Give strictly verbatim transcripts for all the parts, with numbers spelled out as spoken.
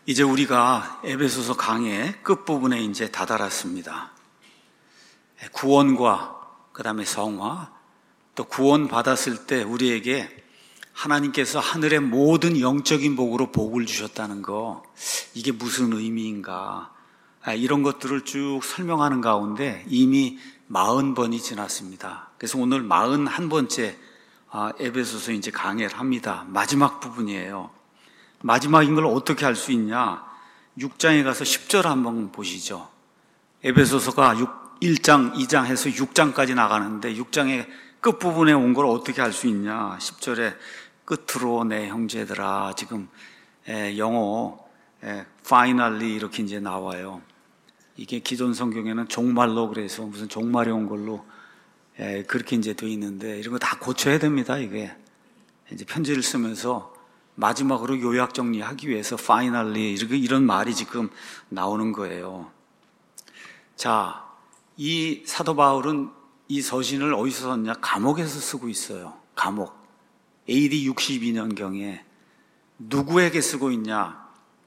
이제 우리가 에베소서 강의 끝부분에 이제 다다랐습니다. 구원과 그 다음에 성화, 또 구원 받았을 때 우리에게 하나님께서 하늘의 모든 영적인 복으로 복을 주셨다는 거, 이게 무슨 의미인가, 이런 것들을 쭉 설명하는 가운데 이미 사십 번이 지났습니다. 그래서 오늘 사십일 번째 에베소서 이제 강의를 합니다. 마지막 부분이에요. 마지막인 걸 어떻게 알 수 있냐? 육 장에 가서 십 절 한번 보시죠. 에베소서가 일 장, 이 장 해서 육 장까지 나가는데 육 장의 끝부분에 온 걸 어떻게 알 수 있냐? 십 절에 끝으로 내 형제들아, 지금 영어 finally 이렇게 이제 나와요. 이게 기존 성경에는 종말로 그래서 무슨 종말이 온 걸로 그렇게 이제 돼 있는데, 이런 거 다 고쳐야 됩니다. 이게 이제 편지를 쓰면서 마지막으로 요약 정리하기 위해서 finally 이렇게 이런 말이 지금 나오는 거예요. 자, 이 사도 바울은 이 서신을 어디서 썼냐? 감옥에서 쓰고 있어요. 감옥. 에이디 육십이 년경에 누구에게 쓰고 있냐?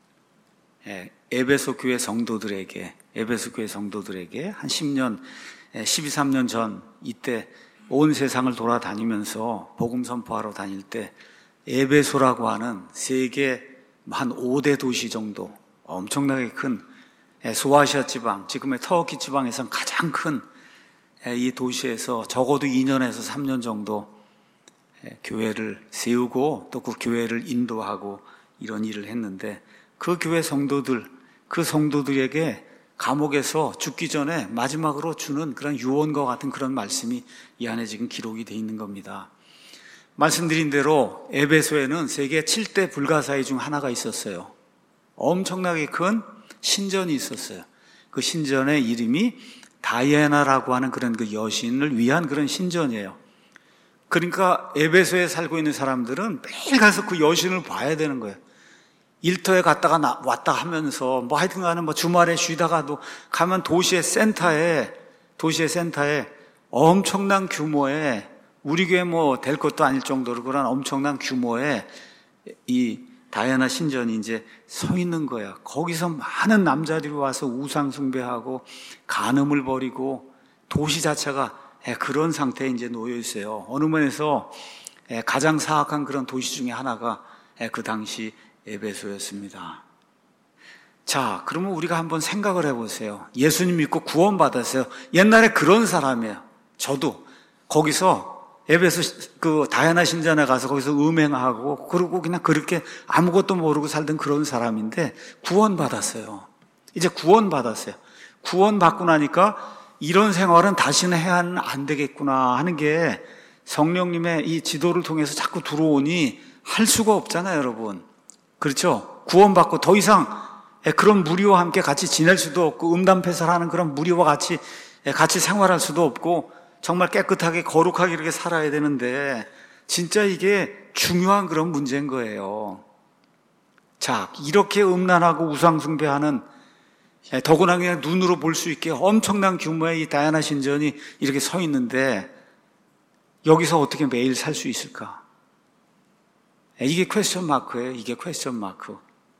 에베소 교회 성도들에게, 에베소 교회 성도들에게 한 십 년, 십이, 년 전 이때 온 세상을 돌아다니면서 복음 선포하러 다닐 때 에베소라고 하는 세계 한 오 대 도시 정도, 엄청나게 큰 소아시아 지방, 지금의 터키 지방에서는 가장 큰 이 도시에서 적어도 이 년에서 삼 년 정도 교회를 세우고 또 그 교회를 인도하고 이런 일을 했는데, 그 교회 성도들, 그 성도들에게 감옥에서 죽기 전에 마지막으로 주는 그런 유언과 같은 그런 말씀이 이 안에 지금 기록이 되어 있는 겁니다. 말씀드린 대로 에베소에는 세계 칠 대 불가사의 중 하나가 있었어요. 엄청나게 큰 신전이 있었어요. 그 신전의 이름이 다이애나라고 하는 그런 그 여신을 위한 그런 신전이에요. 그러니까 에베소에 살고 있는 사람들은 매일 가서 그 여신을 봐야 되는 거예요. 일터에 갔다가 나, 왔다 하면서 뭐 하여튼 간에 뭐 주말에 쉬다가도 가면 도시의 센터에, 도시의 센터에 엄청난 규모의, 우리 교회 뭐 될 것도 아닐 정도로 그런 엄청난 규모의 이 다이애나 신전이 이제 서 있는 거야. 거기서 많은 남자들이 와서 우상 숭배하고 간음을 벌이고 도시 자체가 그런 상태에 이제 놓여 있어요. 어느 면에서 가장 사악한 그런 도시 중에 하나가 그 당시 에베소였습니다. 자, 그러면 우리가 한번 생각을 해보세요. 예수님 믿고 구원받았어요. 옛날에 그런 사람이에요. 저도 거기서 에베소 그 다이애나 신전에 가서 거기서 음행하고 그러고 그냥 그렇게 아무것도 모르고 살던 그런 사람인데 구원받았어요. 이제 구원받았어요. 구원받고 나니까 이런 생활은 다시는 해야는 안 되겠구나 하는 게 성령님의 이 지도를 통해서 자꾸 들어오니 할 수가 없잖아요, 여러분. 그렇죠? 구원받고 더 이상 그런 무리와 함께 같이 지낼 수도 없고 음담패설하는 그런 무리와 같이 같이 생활할 수도 없고 정말 깨끗하게 거룩하게 이렇게 살아야 되는데 진짜 이게 중요한 그런 문제인 거예요. 자, 이렇게 음란하고 우상숭배하는, 더구나 그냥 눈으로 볼 수 있게 엄청난 규모의 이 다이애나 신전이 이렇게 서 있는데 여기서 어떻게 매일 살 수 있을까? 이게 퀘스천 마크예요. 이게 퀘스천 마크.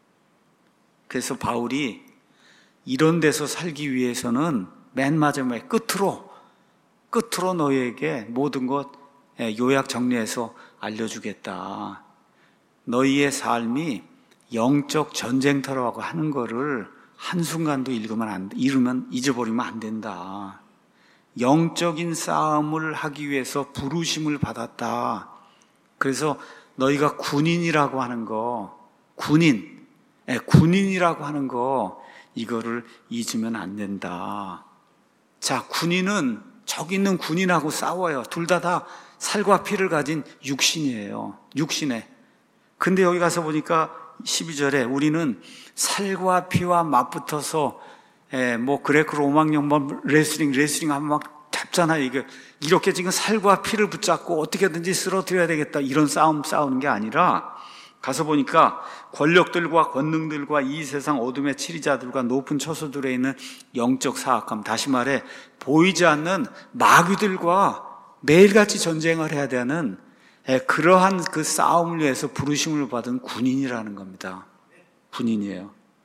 그래서 바울이 이런 데서 살기 위해서는 맨 마지막에 끝으로 끝으로 너희에게 모든 것 요약 정리해서 알려주겠다. 너희의 삶이 영적 전쟁터라고 하는 거를 한순간도 읽으면 안, 읽으면 잊어버리면 안 된다. 영적인 싸움을 하기 위해서 부르심을 받았다. 그래서 너희가 군인이라고 하는 거, 군인, 예, 군인이라고 하는 거, 이거를 잊으면 안 된다. 자, 군인은 저기 있는 군인하고 싸워요. 둘 다 다 살과 피를 가진 육신이에요. 육신에. 근데 여기 가서 보니까 십이 절에 우리는 살과 피와 맞붙어서, 예, 뭐 그레코 로마형 뭐 레슬링 레슬링 하면 막 잡잖아요. 이게 이렇게 지금 살과 피를 붙잡고 어떻게든지 쓰러뜨려야 되겠다 이런 싸움 싸우는 게 아니라, 가서 보니까 권력들과 권능들과 이 세상 어둠의 치리자들과 높은 처소들에 있는 영적 사악함, 다시 말해 보이지 않는 마귀들과 매일같이 전쟁을 해야 되는 그러한 그 싸움을 위해서 부르심을 받은 군인이라는 겁니다. 군인이에요.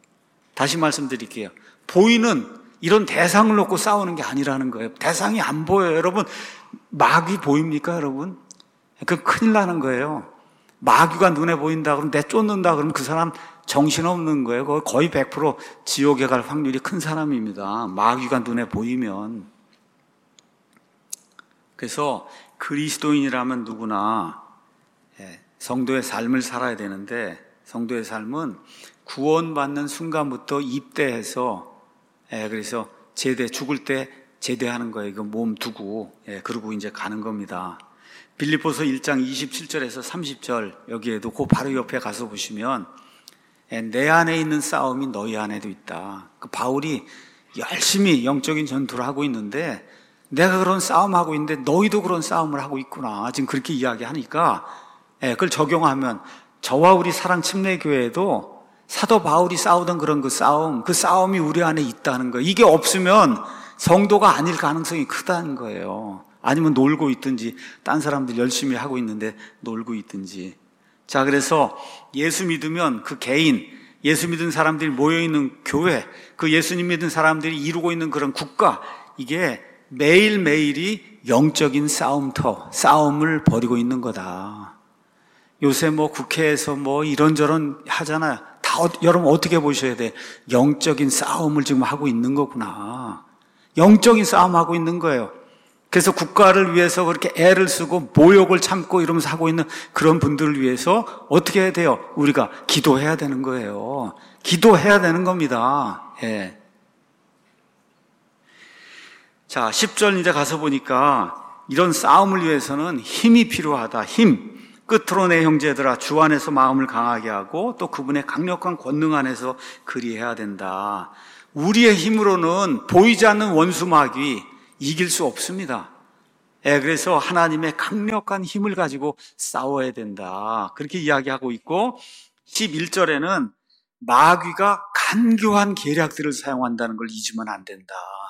다시 말씀드릴게요. 보이는 이런 대상을 놓고 싸우는 게 아니라는 거예요. 대상이 안 보여요. 여러분, 마귀 보입니까, 여러분? 그 큰일 나는 거예요. 마귀가 눈에 보인다 그러면 내 쫓는다 그러면 그 사람 정신없는 거예요. 거의 백 퍼센트 지옥에 갈 확률이 큰 사람입니다. 마귀가 눈에 보이면. 그래서 그리스도인이라면 누구나 성도의 삶을 살아야 되는데, 성도의 삶은 구원받는 순간부터 입대해서, 그래서 제대, 죽을 때 제대하는 거예요. 그 몸 두고, 그러고 이제 가는 겁니다. 빌립보서 일 장 이십칠 절에서 삼십 절, 여기에도 그 바로 옆에 가서 보시면 내 안에 있는 싸움이 너희 안에도 있다. 그 바울이 열심히 영적인 전투를 하고 있는데 내가 그런 싸움하고 있는데 너희도 그런 싸움을 하고 있구나. 지금 그렇게 이야기하니까 그걸 적용하면 저와 우리 사랑침례교회에도 사도 바울이 싸우던 그런 그 싸움, 그 싸움이 우리 안에 있다는 거예요. 이게 없으면 성도가 아닐 가능성이 크다는 거예요. 아니면 놀고 있든지 딴 사람들 열심히 하고 있는데 놀고 있든지. 자, 그래서 예수 믿으면 그 개인, 예수 믿은 사람들이 모여있는 교회, 그 예수님 믿은 사람들이 이루고 있는 그런 국가, 이게 매일매일이 영적인 싸움터, 싸움을 벌이고 있는 거다. 요새 뭐 국회에서 뭐 이런저런 하잖아요. 다 여러분 어떻게 보셔야 돼? 영적인 싸움을 지금 하고 있는 거구나. 영적인 싸움하고 있는 거예요. 그래서 국가를 위해서 그렇게 애를 쓰고 모욕을 참고 이러면서 하고 있는 그런 분들을 위해서 어떻게 해야 돼요? 우리가 기도해야 되는 거예요. 기도해야 되는 겁니다. 예. 자, 십 절 이제 가서 보니까 이런 싸움을 위해서는 힘이 필요하다. 힘. 끝으로 내 형제들아 주 안에서 마음을 강하게 하고 또 그분의 강력한 권능 안에서 그리해야 된다. 우리의 힘으로는 보이지 않는 원수 마귀 이길 수 없습니다. 예, 그래서 하나님의 강력한 힘을 가지고 싸워야 된다. 그렇게 이야기하고 있고, 십일 절에는 마귀가 간교한 계략들을 사용한다는 걸 잊으면 안 된다.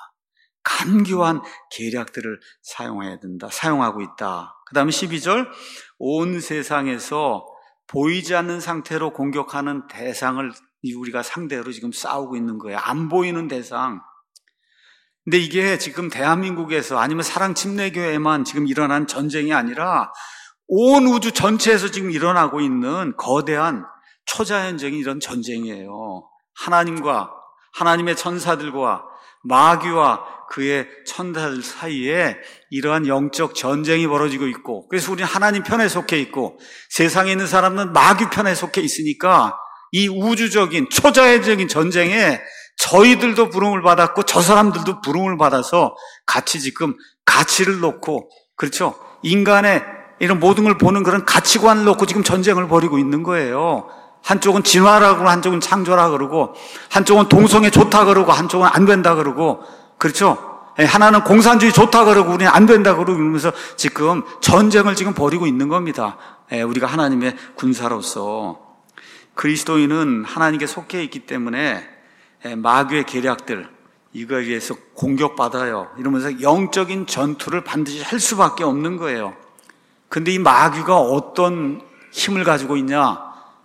간교한 계략들을 사용해야 된다. 사용하고 있다. 그 다음에 십이 절, 온 세상에서 보이지 않는 상태로 공격하는 대상을 우리가 상대로 지금 싸우고 있는 거예요. 안 보이는 대상. 근데 이게 지금 대한민국에서 아니면 사랑침례교회에만 지금 일어난 전쟁이 아니라 온 우주 전체에서 지금 일어나고 있는 거대한 초자연적인 이런 전쟁이에요. 하나님과 하나님의 천사들과 마귀와 그의 천사들 사이에 이러한 영적 전쟁이 벌어지고 있고, 그래서 우리는 하나님 편에 속해 있고 세상에 있는 사람은 마귀 편에 속해 있으니까 이 우주적인 초자연적인 전쟁에 저희들도 부름을 받았고 저 사람들도 부름을 받아서 같이 지금 가치를 놓고, 그렇죠? 인간의 이런 모든 걸 보는 그런 가치관을 놓고 지금 전쟁을 벌이고 있는 거예요. 한쪽은 진화라고 그러고 한쪽은 창조라 그러고 한쪽은 동성애 좋다 그러고 한쪽은 안 된다 그러고, 그렇죠? 하나는 공산주의 좋다 그러고 우리는 안 된다 그러고 이러면서 지금 전쟁을 지금 벌이고 있는 겁니다. 우리가 하나님의 군사로서. 그리스도인은 하나님께 속해 있기 때문에 마귀의 계략들, 이거에 의해서 공격받아요. 이러면서 영적인 전투를 반드시 할 수밖에 없는 거예요. 근데 이 마귀가 어떤 힘을 가지고 있냐?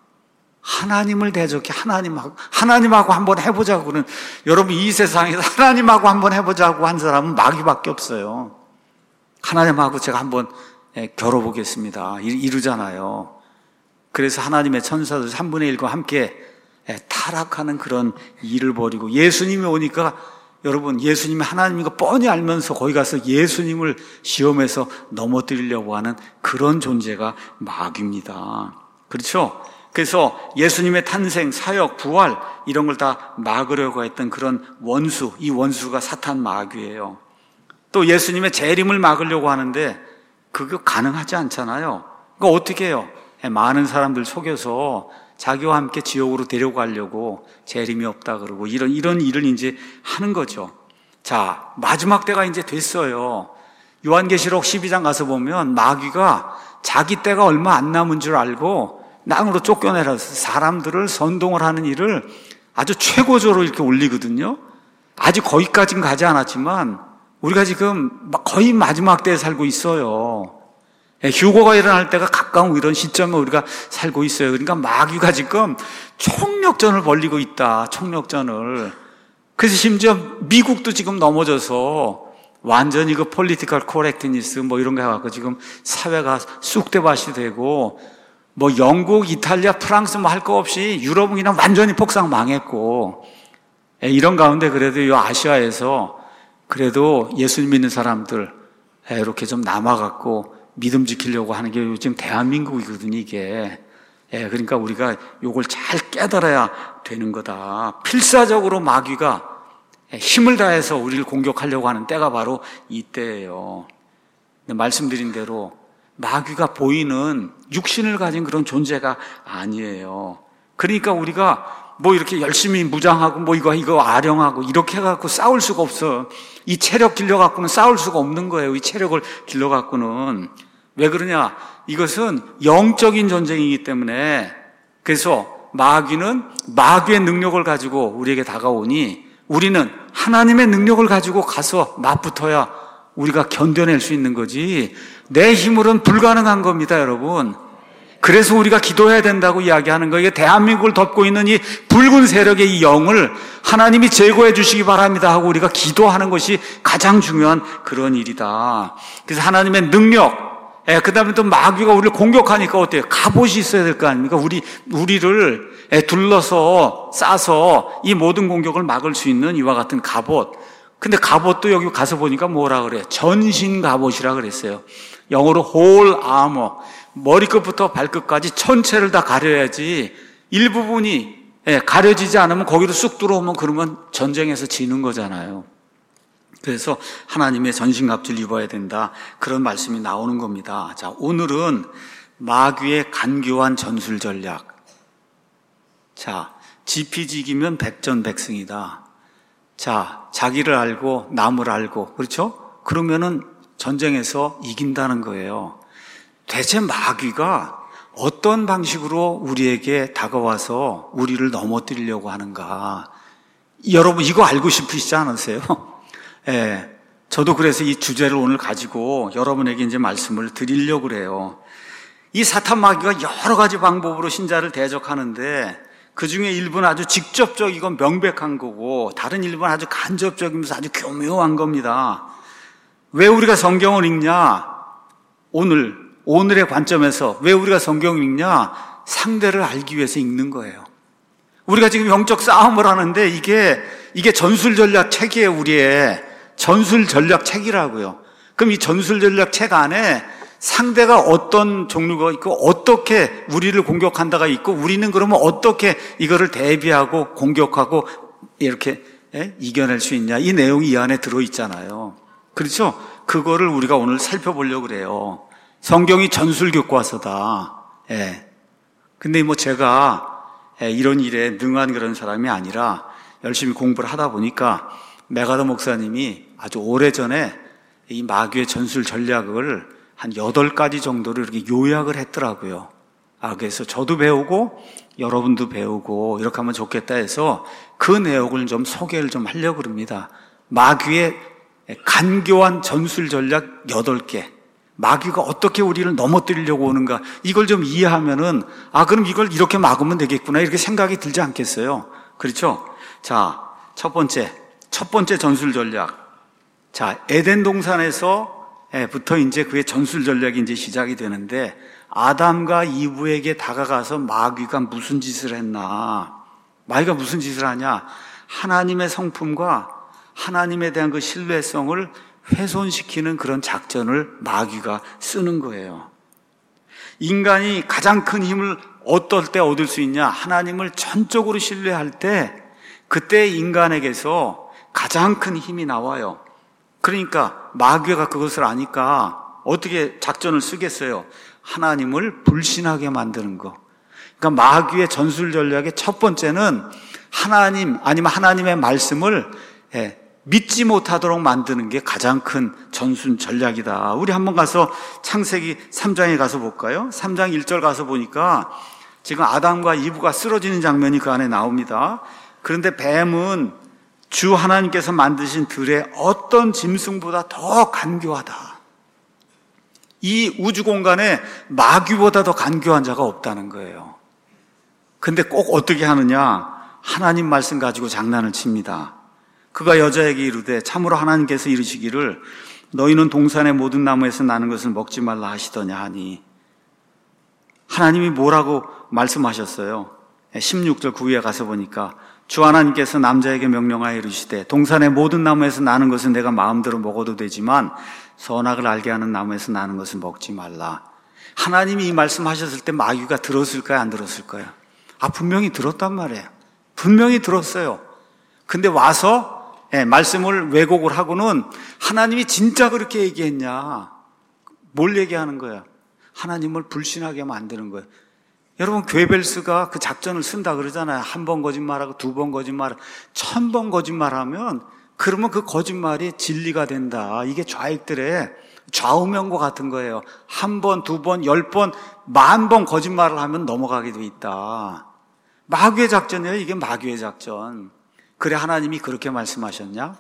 하나님을 대적해. 하나님하고 하나님하고 한번 해보자고 그러는, 여러분 이 세상에서 하나님하고 한번 해보자고 한 사람은 마귀밖에 없어요. 하나님하고 제가 한번 겨뤄보겠습니다 이러잖아요. 그래서 하나님의 천사들 삼분의 일과 함께 타락하는 그런 일을 벌이고, 예수님이 오니까 여러분 예수님이 하나님인 거 뻔히 알면서 거기 가서 예수님을 시험해서 넘어뜨리려고 하는 그런 존재가 마귀입니다. 그렇죠? 그래서 예수님의 탄생, 사역, 부활 이런 걸 다 막으려고 했던 그런 원수, 이 원수가 사탄 마귀예요. 또 예수님의 재림을 막으려고 하는데 그거 가능하지 않잖아요. 그거 어떻게 해요? 많은 사람들 속여서 자기와 함께 지옥으로 데려가려고 재림이 없다 그러고 이런 이런 일을 이제 하는 거죠. 자, 마지막 때가 이제 됐어요. 요한계시록 십이 장 가서 보면 마귀가 자기 때가 얼마 안 남은 줄 알고 땅으로 쫓겨내라서 사람들을 선동을 하는 일을 아주 최고조로 이렇게 올리거든요. 아직 거기까지는 가지 않았지만 우리가 지금 거의 마지막 때에 살고 있어요. 휴거가 일어날 때가 가까운 이런 시점에 우리가 살고 있어요. 그러니까 마귀가 지금 총력전을 벌이고 있다. 총력전을. 그래서 심지어 미국도 지금 넘어져서 완전히 그 폴리티컬 코렉트니스 뭐 이런 거 해갖고 지금 사회가 쑥대밭이 되고, 뭐 영국, 이탈리아, 프랑스 뭐 할 거 없이 유럽은 그냥 완전히 폭삭 망했고, 이런 가운데 그래도 이 아시아에서 그래도 예수 믿는 사람들 이렇게 좀 남아갖고 믿음 지키려고 하는 게 요즘 대한민국이거든요, 이게. 예, 그러니까 우리가 요걸 잘 깨달아야 되는 거다. 필사적으로 마귀가 힘을 다해서 우리를 공격하려고 하는 때가 바로 이때예요. 말씀드린 대로 마귀가 보이는 육신을 가진 그런 존재가 아니에요. 그러니까 우리가 뭐 이렇게 열심히 무장하고 뭐 이거 이거 아령하고 이렇게 해갖고 싸울 수가 없어. 이 체력 길러갖고는 싸울 수가 없는 거예요. 이 체력을 길러갖고는. 왜 그러냐? 이것은 영적인 전쟁이기 때문에. 그래서 마귀는 마귀의 능력을 가지고 우리에게 다가오니 우리는 하나님의 능력을 가지고 가서 맞붙어야 우리가 견뎌낼 수 있는 거지, 내 힘으로는 불가능한 겁니다, 여러분. 그래서 우리가 기도해야 된다고 이야기하는 거예요. 대한민국을 덮고 있는 이 붉은 세력의 이 영을 하나님이 제거해 주시기 바랍니다 하고 우리가 기도하는 것이 가장 중요한 그런 일이다. 그래서 하나님의 능력, 예, 그 다음에 또 마귀가 우리를 공격하니까 어때요? 갑옷이 있어야 될 거 아닙니까? 우리, 우리를 예, 둘러서 싸서 이 모든 공격을 막을 수 있는 이와 같은 갑옷. 근데 갑옷도 여기 가서 보니까 뭐라 그래요? 전신 갑옷이라 그랬어요. 영어로 whole armor. 머리끝부터 발끝까지 전체를 다 가려야지 일부분이 예, 가려지지 않으면 거기로 쑥 들어오면 그러면 전쟁에서 지는 거잖아요. 그래서 하나님의 전신갑주를 입어야 된다, 그런 말씀이 나오는 겁니다. 자, 오늘은 마귀의 간교한 전술 전략. 자, 지피지기면 백전백승이다. 자, 자기를 알고 남을 알고, 그렇죠? 그러면은 전쟁에서 이긴다는 거예요. 대체 마귀가 어떤 방식으로 우리에게 다가와서 우리를 넘어뜨리려고 하는가? 여러분 이거 알고 싶으시지 않으세요? 예, 저도 그래서 이 주제를 오늘 가지고 여러분에게 이제 말씀을 드리려고 그래요. 이 사탄 마귀가 여러 가지 방법으로 신자를 대적하는데 그 중에 일부는 아주 직접적이고 명백한 거고 다른 일부는 아주 간접적이면서 아주 교묘한 겁니다. 왜 우리가 성경을 읽냐? 오늘, 오늘의 관점에서 왜 우리가 성경을 읽냐? 상대를 알기 위해서 읽는 거예요. 우리가 지금 영적 싸움을 하는데 이게, 이게 전술 전략 책이에요, 우리의. 전술 전략 책이라고요. 그럼 이 전술 전략 책 안에 상대가 어떤 종류가 있고 어떻게 우리를 공격한다가 있고 우리는 그러면 어떻게 이거를 대비하고 공격하고 이렇게 예? 이겨낼 수 있냐, 이 내용이 이 안에 들어있잖아요. 그렇죠? 그거를 우리가 오늘 살펴보려고 그래요. 성경이 전술 교과서다. 예. 근데 뭐 제가 예, 이런 일에 능한 그런 사람이 아니라 열심히 공부를 하다 보니까 메가더 목사님이 아주 오래전에 이 마귀의 전술 전략을 한 여덟 가지 정도를 이렇게 요약을 했더라고요. 아, 그래서 저도 배우고 여러분도 배우고 이렇게 하면 좋겠다 해서 그 내용을 좀 소개를 좀 하려고 합니다. 마귀의 간교한 전술 전략 여덟 개. 마귀가 어떻게 우리를 넘어뜨리려고 오는가, 이걸 좀 이해하면은 아, 그럼 이걸 이렇게 막으면 되겠구나, 이렇게 생각이 들지 않겠어요? 그렇죠? 자, 첫 번째, 첫 번째 전술 전략. 자, 에덴 동산에서부터 이제 그의 전술 전략이 이제 시작이 되는데, 아담과 이브에게 다가가서 마귀가 무슨 짓을 했나? 마귀가 무슨 짓을 하냐? 하나님의 성품과 하나님에 대한 그 신뢰성을 훼손시키는 그런 작전을 마귀가 쓰는 거예요. 인간이 가장 큰 힘을 어떨 때 얻을 수 있냐? 하나님을 전적으로 신뢰할 때, 그때 인간에게서 가장 큰 힘이 나와요. 그러니까 마귀가 그것을 아니까 어떻게 작전을 쓰겠어요? 하나님을 불신하게 만드는 거. 그러니까 마귀의 전술 전략의 첫 번째는 하나님, 아니면 하나님의 말씀을 예, 믿지 못하도록 만드는 게 가장 큰 전술 전략이다. 우리 한번 가서 창세기 삼 장에 가서 볼까요? 삼 장 일 절 가서 보니까 지금 아담과 이브가 쓰러지는 장면이 그 안에 나옵니다. 그런데 뱀은 주 하나님께서 만드신 들의 어떤 짐승보다 더 간교하다. 이 우주 공간에 마귀보다 더 간교한 자가 없다는 거예요. 근데 꼭 어떻게 하느냐? 하나님 말씀 가지고 장난을 칩니다. 그가 여자에게 이르되 참으로 하나님께서 이르시기를 너희는 동산의 모든 나무에서 나는 것을 먹지 말라 하시더냐 하니, 하나님이 뭐라고 말씀하셨어요? 십육 절 그 위에 가서 보니까 주 하나님께서 남자에게 명령하여 이르시되 동산의 모든 나무에서 나는 것은 내가 마음대로 먹어도 되지만 선악을 알게 하는 나무에서 나는 것을 먹지 말라. 하나님이 이 말씀하셨을 때 마귀가 들었을까요? 안 들었을까요? 아, 분명히 들었단 말이에요. 분명히 들었어요. 근데 와서 예, 말씀을 왜곡을 하고는 하나님이 진짜 그렇게 얘기했냐? 뭘 얘기하는 거야? 하나님을 불신하게 만드는 거예요. 여러분, 괴벨스가 그 작전을 쓴다 그러잖아요. 한 번 거짓말하고 두 번 거짓말하고 천 번 거짓말하면 그러면 그 거짓말이 진리가 된다. 이게 좌익들의 좌우명과 같은 거예요. 한 번, 두 번, 열 번, 만 번 거짓말을 하면 넘어가게 돼 있다. 마귀의 작전이에요. 이게 마귀의 작전. 그래, 하나님이 그렇게 말씀하셨냐?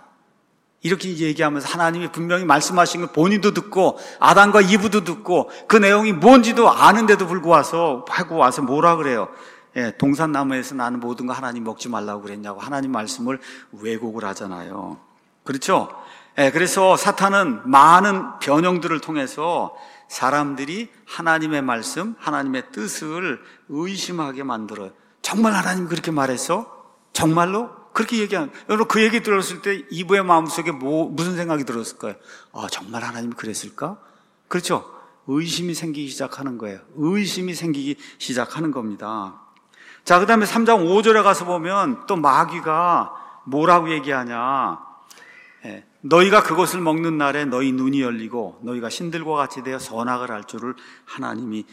이렇게 얘기하면서 하나님이 분명히 말씀하신 걸 본인도 듣고 아담과 이브도 듣고 그 내용이 뭔지도 아는데도 불구하고 하고 와서 뭐라 그래요? 예, 동산나무에서 나는 모든 거 하나님 먹지 말라고 그랬냐고 하나님 말씀을 왜곡을 하잖아요. 그렇죠? 예, 그래서 사탄은 많은 변형들을 통해서 사람들이 하나님의 말씀, 하나님의 뜻을 의심하게 만들어요. 정말 하나님 그렇게 말했어? 정말로? 그렇게 얘기하는, 여러분 그 얘기 들었을 때 이브의 마음속에 뭐, 무슨 생각이 들었을 거예요? 아, 정말 하나님이 그랬을까? 그렇죠? 의심이 생기기 시작하는 거예요. 의심이 생기기 시작하는 겁니다. 자, 그 다음에 삼 장 오 절에 가서 보면 또 마귀가 뭐라고 얘기하냐? 예, 너희가 그것을 먹는 날에 너희 눈이 열리고 너희가 신들과 같이 되어 선악을 알 줄을 하나님이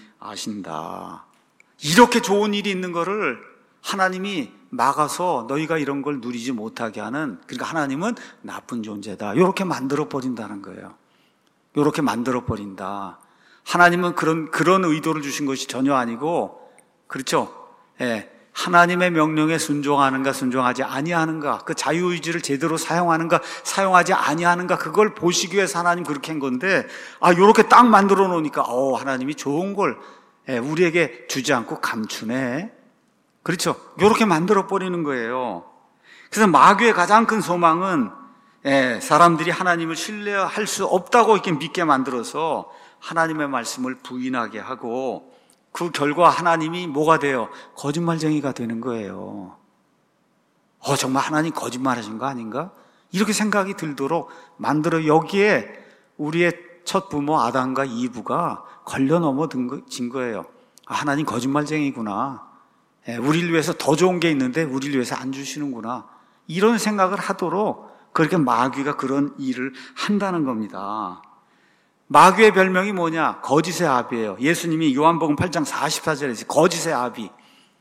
아신다. 이렇게 좋은 일이 있는 거를 하나님이 막아서 너희가 이런 걸 누리지 못하게 하는, 그러니까 하나님은 나쁜 존재다. 이렇게 만들어 버린다는 거예요. 이렇게 만들어 버린다. 하나님은 그런 그런 의도를 주신 것이 전혀 아니고, 그렇죠? 예, 하나님의 명령에 순종하는가 순종하지 아니하는가, 그 자유의지를 제대로 사용하는가 사용하지 아니하는가, 그걸 보시기 위해서 하나님 그렇게 한 건데, 아, 이렇게 딱 만들어 놓으니까 어, 하나님이 좋은 걸 예, 우리에게 주지 않고 감추네. 그렇죠? 이렇게 만들어 버리는 거예요. 그래서 마귀의 가장 큰 소망은 예, 사람들이 하나님을 신뢰할 수 없다고 이렇게 믿게 만들어서 하나님의 말씀을 부인하게 하고, 그 결과 하나님이 뭐가 돼요? 거짓말쟁이가 되는 거예요. 어, 정말 하나님 거짓말하신 거 아닌가? 이렇게 생각이 들도록 만들어, 여기에 우리의 첫 부모 아담과 이브가 걸려 넘어진 거예요. 아, 하나님 거짓말쟁이구나. 예, 우리를 위해서 더 좋은 게 있는데 우리를 위해서 안 주시는구나. 이런 생각을 하도록 그렇게 마귀가 그런 일을 한다는 겁니다. 마귀의 별명이 뭐냐? 거짓의 아비예요. 예수님이 요한복음 팔 장 사십사 절에 거짓의 아비.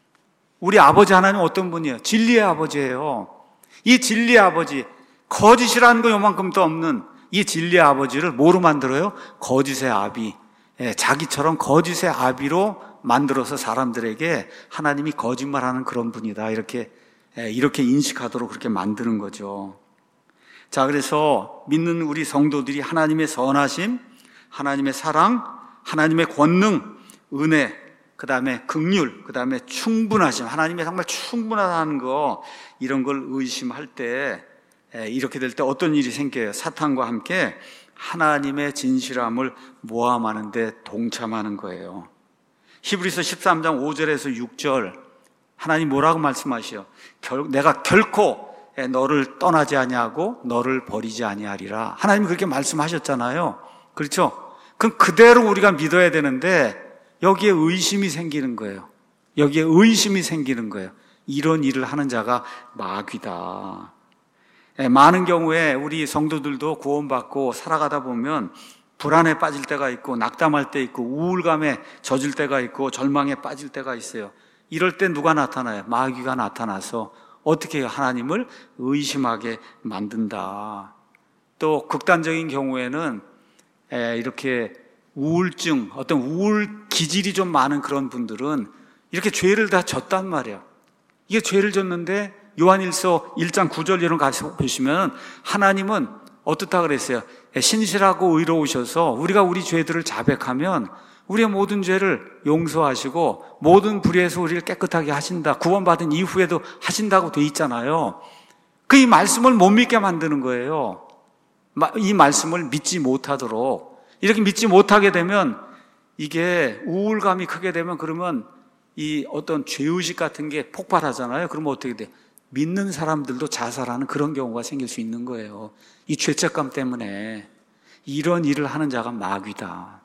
우리 아버지 하나님 어떤 분이에요? 진리의 아버지예요. 이 진리의 아버지, 거짓이라는 거 요만큼도 없는 이 진리의 아버지를 뭐로 만들어요? 거짓의 아비. 예, 자기처럼 거짓의 아비로 만들어서 사람들에게 하나님이 거짓말하는 그런 분이다, 이렇게 예, 이렇게 인식하도록 그렇게 만드는 거죠. 자, 그래서 믿는 우리 성도들이 하나님의 선하심, 하나님의 사랑, 하나님의 권능, 은혜, 그 다음에 긍휼, 그 다음에 충분하심, 하나님의 정말 충분하다는 거, 이런 걸 의심할 때, 이렇게 될 때 어떤 일이 생겨요? 사탄과 함께 하나님의 진실함을 모함하는데 동참하는 거예요. 히브리서 십삼 장 오 절에서 육 절, 하나님 뭐라고 말씀하시요? 결, 내가 결코 너를 떠나지 아니하고 너를 버리지 아니하리라. 하나님이 그렇게 말씀하셨잖아요. 그렇죠? 그럼 그대로 우리가 믿어야 되는데 여기에 의심이 생기는 거예요. 여기에 의심이 생기는 거예요. 이런 일을 하는 자가 마귀다. 많은 경우에 우리 성도들도 구원받고 살아가다 보면 불안에 빠질 때가 있고 낙담할 때 있고 우울감에 젖을 때가 있고 절망에 빠질 때가 있어요. 이럴 때 누가 나타나요? 마귀가 나타나서 어떻게 하나님을 의심하게 만든다. 또 극단적인 경우에는 이렇게 우울증, 어떤 우울 기질이 좀 많은 그런 분들은 이렇게 죄를 다 졌단 말이에요. 이게 죄를 졌는데 요한일서 일 장 구 절 이런 거 가서 보시면 하나님은 어떻다 그랬어요? 신실하고 의로우셔서 우리가 우리 죄들을 자백하면 우리의 모든 죄를 용서하시고 모든 불의에서 우리를 깨끗하게 하신다. 구원받은 이후에도 하신다고 돼 있잖아요. 그 이 말씀을 못 믿게 만드는 거예요. 이 말씀을 믿지 못하도록. 이렇게 믿지 못하게 되면 이게 우울감이 크게 되면 그러면 이 어떤 죄의식 같은 게 폭발하잖아요. 그러면 어떻게 돼? 믿는 사람들도 자살하는 그런 경우가 생길 수 있는 거예요. 이 죄책감 때문에. 이런 일을 하는 자가 마귀다.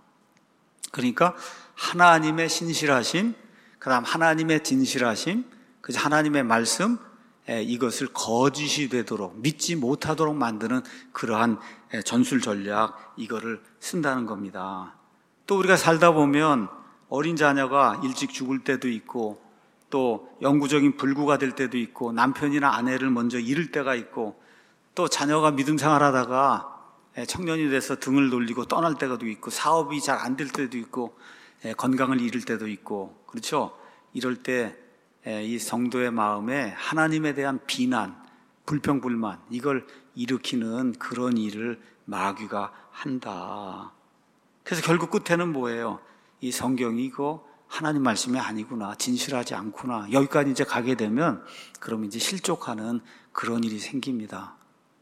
그러니까 하나님의 신실하심, 그 다음 하나님의 진실하심, 그 하나님의 말씀, 이것을 거짓이 되도록 믿지 못하도록 만드는 그러한 전술 전략, 이거를 쓴다는 겁니다. 또 우리가 살다 보면 어린 자녀가 일찍 죽을 때도 있고 또 영구적인 불구가 될 때도 있고 남편이나 아내를 먼저 잃을 때가 있고 또 자녀가 믿음 생활하다가 청년이 돼서 등을 돌리고 떠날 때도 있고 사업이 잘 안 될 때도 있고 건강을 잃을 때도 있고 그렇죠? 이럴 때 이 성도의 마음에 하나님에 대한 비난, 불평불만 이걸 일으키는 그런 일을 마귀가 한다. 그래서 결국 끝에는 뭐예요? 이 성경이 이거 하나님 말씀이 아니구나, 진실하지 않구나, 여기까지 이제 가게 되면 그럼 이제 실족하는 그런 일이 생깁니다.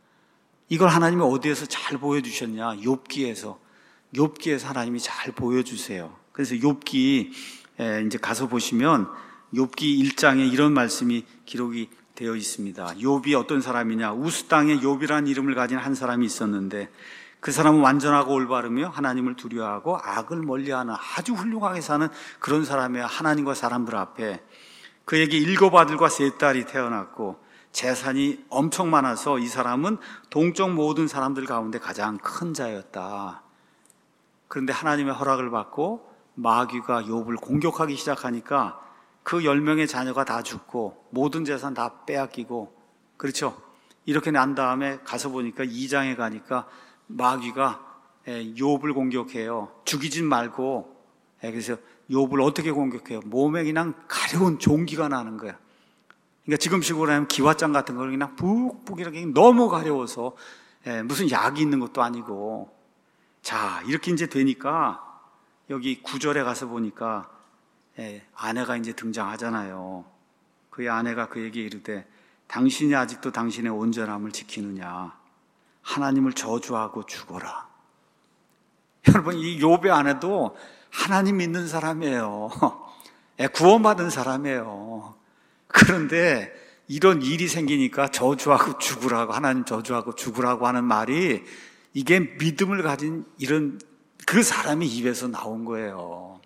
이걸 하나님이 어디에서 잘 보여주셨냐? 욥기에서. 욥기에서 하나님이 잘 보여주세요. 그래서 욥기 이제 가서 보시면 욥기 일 장에 이런 말씀이 기록이 되어 있습니다. 욥이 어떤 사람이냐? 우스 땅에 욥이라는 이름을 가진 한 사람이 있었는데 그 사람은 완전하고 올바르며 하나님을 두려워하고 악을 멀리하는 아주 훌륭하게 사는 그런 사람이야. 하나님과 사람들 앞에. 그에게 일곱 아들과 세 딸이 태어났고 재산이 엄청 많아서 이 사람은 동쪽 모든 사람들 가운데 가장 큰 자였다. 그런데 하나님의 허락을 받고 마귀가 욥을 공격하기 시작하니까 그 열 명의 자녀가 다 죽고 모든 재산 다 빼앗기고 그렇죠? 이렇게 난 다음에 가서 보니까 이 장에 가니까 마귀가 욥을 공격해요. 죽이진 말고. 그래서 욥을 어떻게 공격해요? 몸에 그냥 가려운 종기가 나는 거야. 그러니까 지금식으로 하면 기와장 같은 걸 그냥 푹푹 이렇게 너무 가려워서 무슨 약이 있는 것도 아니고. 자, 이렇게 이제 되니까 여기 구 절에 가서 보니까 아내가 이제 등장하잖아요. 그의 아내가 그에게 이르되 당신이 아직도 당신의 온전함을 지키느냐? 하나님을 저주하고 죽어라. 여러분, 이 욥의 아내도 하나님 믿는 사람이에요. 구원받은 사람이에요. 그런데 이런 일이 생기니까 저주하고 죽으라고, 하나님 저주하고 죽으라고 하는 말이 이게 믿음을 가진 이런 그 사람의 입에서 나온 거예요.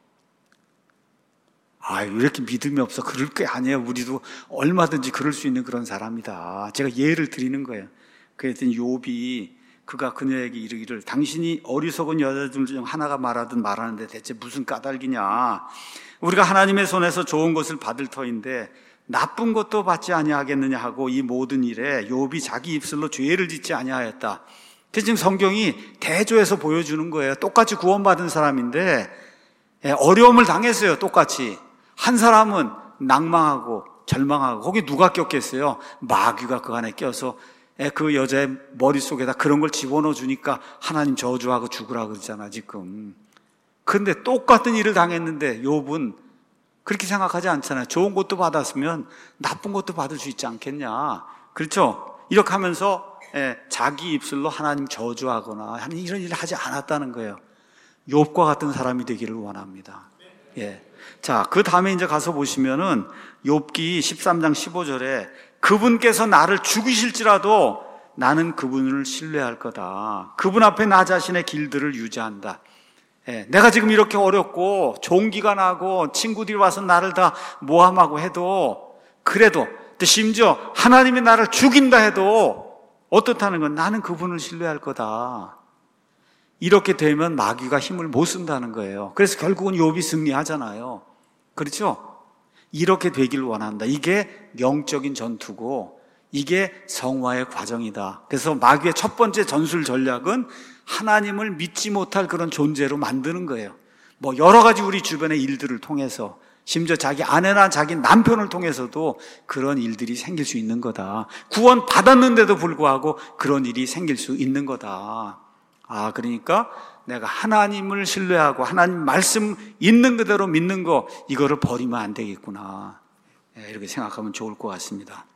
아유, 이렇게 믿음이 없어. 그럴 게 아니에요. 우리도 얼마든지 그럴 수 있는 그런 사람이다. 제가 예를 드리는 거예요. 그랬더니 욥이 그가 그녀에게 이르기를 당신이 어리석은 여자들 중 하나가 말하든 말하는데 대체 무슨 까닭이냐? 우리가 하나님의 손에서 좋은 것을 받을 터인데 나쁜 것도 받지 아니하겠느냐 하고 이 모든 일에 욥이 자기 입술로 죄를 짓지 아니하였다. 그래서 지금 성경이 대조해서 보여주는 거예요. 똑같이 구원받은 사람인데 어려움을 당했어요. 똑같이. 한 사람은 낭망하고 절망하고 거기 누가 꼈겠어요? 마귀가 그 안에 껴서 그 여자의 머릿속에다 그런 걸 집어넣어 주니까 하나님 저주하고 죽으라 그러잖아 지금. 그런데 똑같은 일을 당했는데 욥은 그렇게 생각하지 않잖아요. 좋은 것도 받았으면 나쁜 것도 받을 수 있지 않겠냐. 그렇죠? 이렇게 하면서 자기 입술로 하나님 저주하거나 이런 일을 하지 않았다는 거예요. 욥과 같은 사람이 되기를 원합니다. 예. 자, 그 다음에 이제 가서 보시면은 욥기 십삼 장 십오 절에 그분께서 나를 죽이실지라도 나는 그분을 신뢰할 거다. 그분 앞에 나 자신의 길들을 유지한다. 예, 내가 지금 이렇게 어렵고 종기가 나고 친구들이 와서 나를 다 모함하고 해도 그래도 또 심지어 하나님이 나를 죽인다 해도 어떻다는 건 나는 그분을 신뢰할 거다. 이렇게 되면 마귀가 힘을 못 쓴다는 거예요. 그래서 결국은 욥이 승리하잖아요. 그렇죠? 이렇게 되길 원한다. 이게 영적인 전투고 이게 성화의 과정이다. 그래서 마귀의 첫 번째 전술 전략은 하나님을 믿지 못할 그런 존재로 만드는 거예요. 뭐 여러 가지 우리 주변의 일들을 통해서 심지어 자기 아내나 자기 남편을 통해서도 그런 일들이 생길 수 있는 거다. 구원 받았는데도 불구하고 그런 일이 생길 수 있는 거다. 아, 그러니까 내가 하나님을 신뢰하고 하나님 말씀 있는 그대로 믿는 거, 이거를 버리면 안 되겠구나. 이렇게 생각하면 좋을 것 같습니다.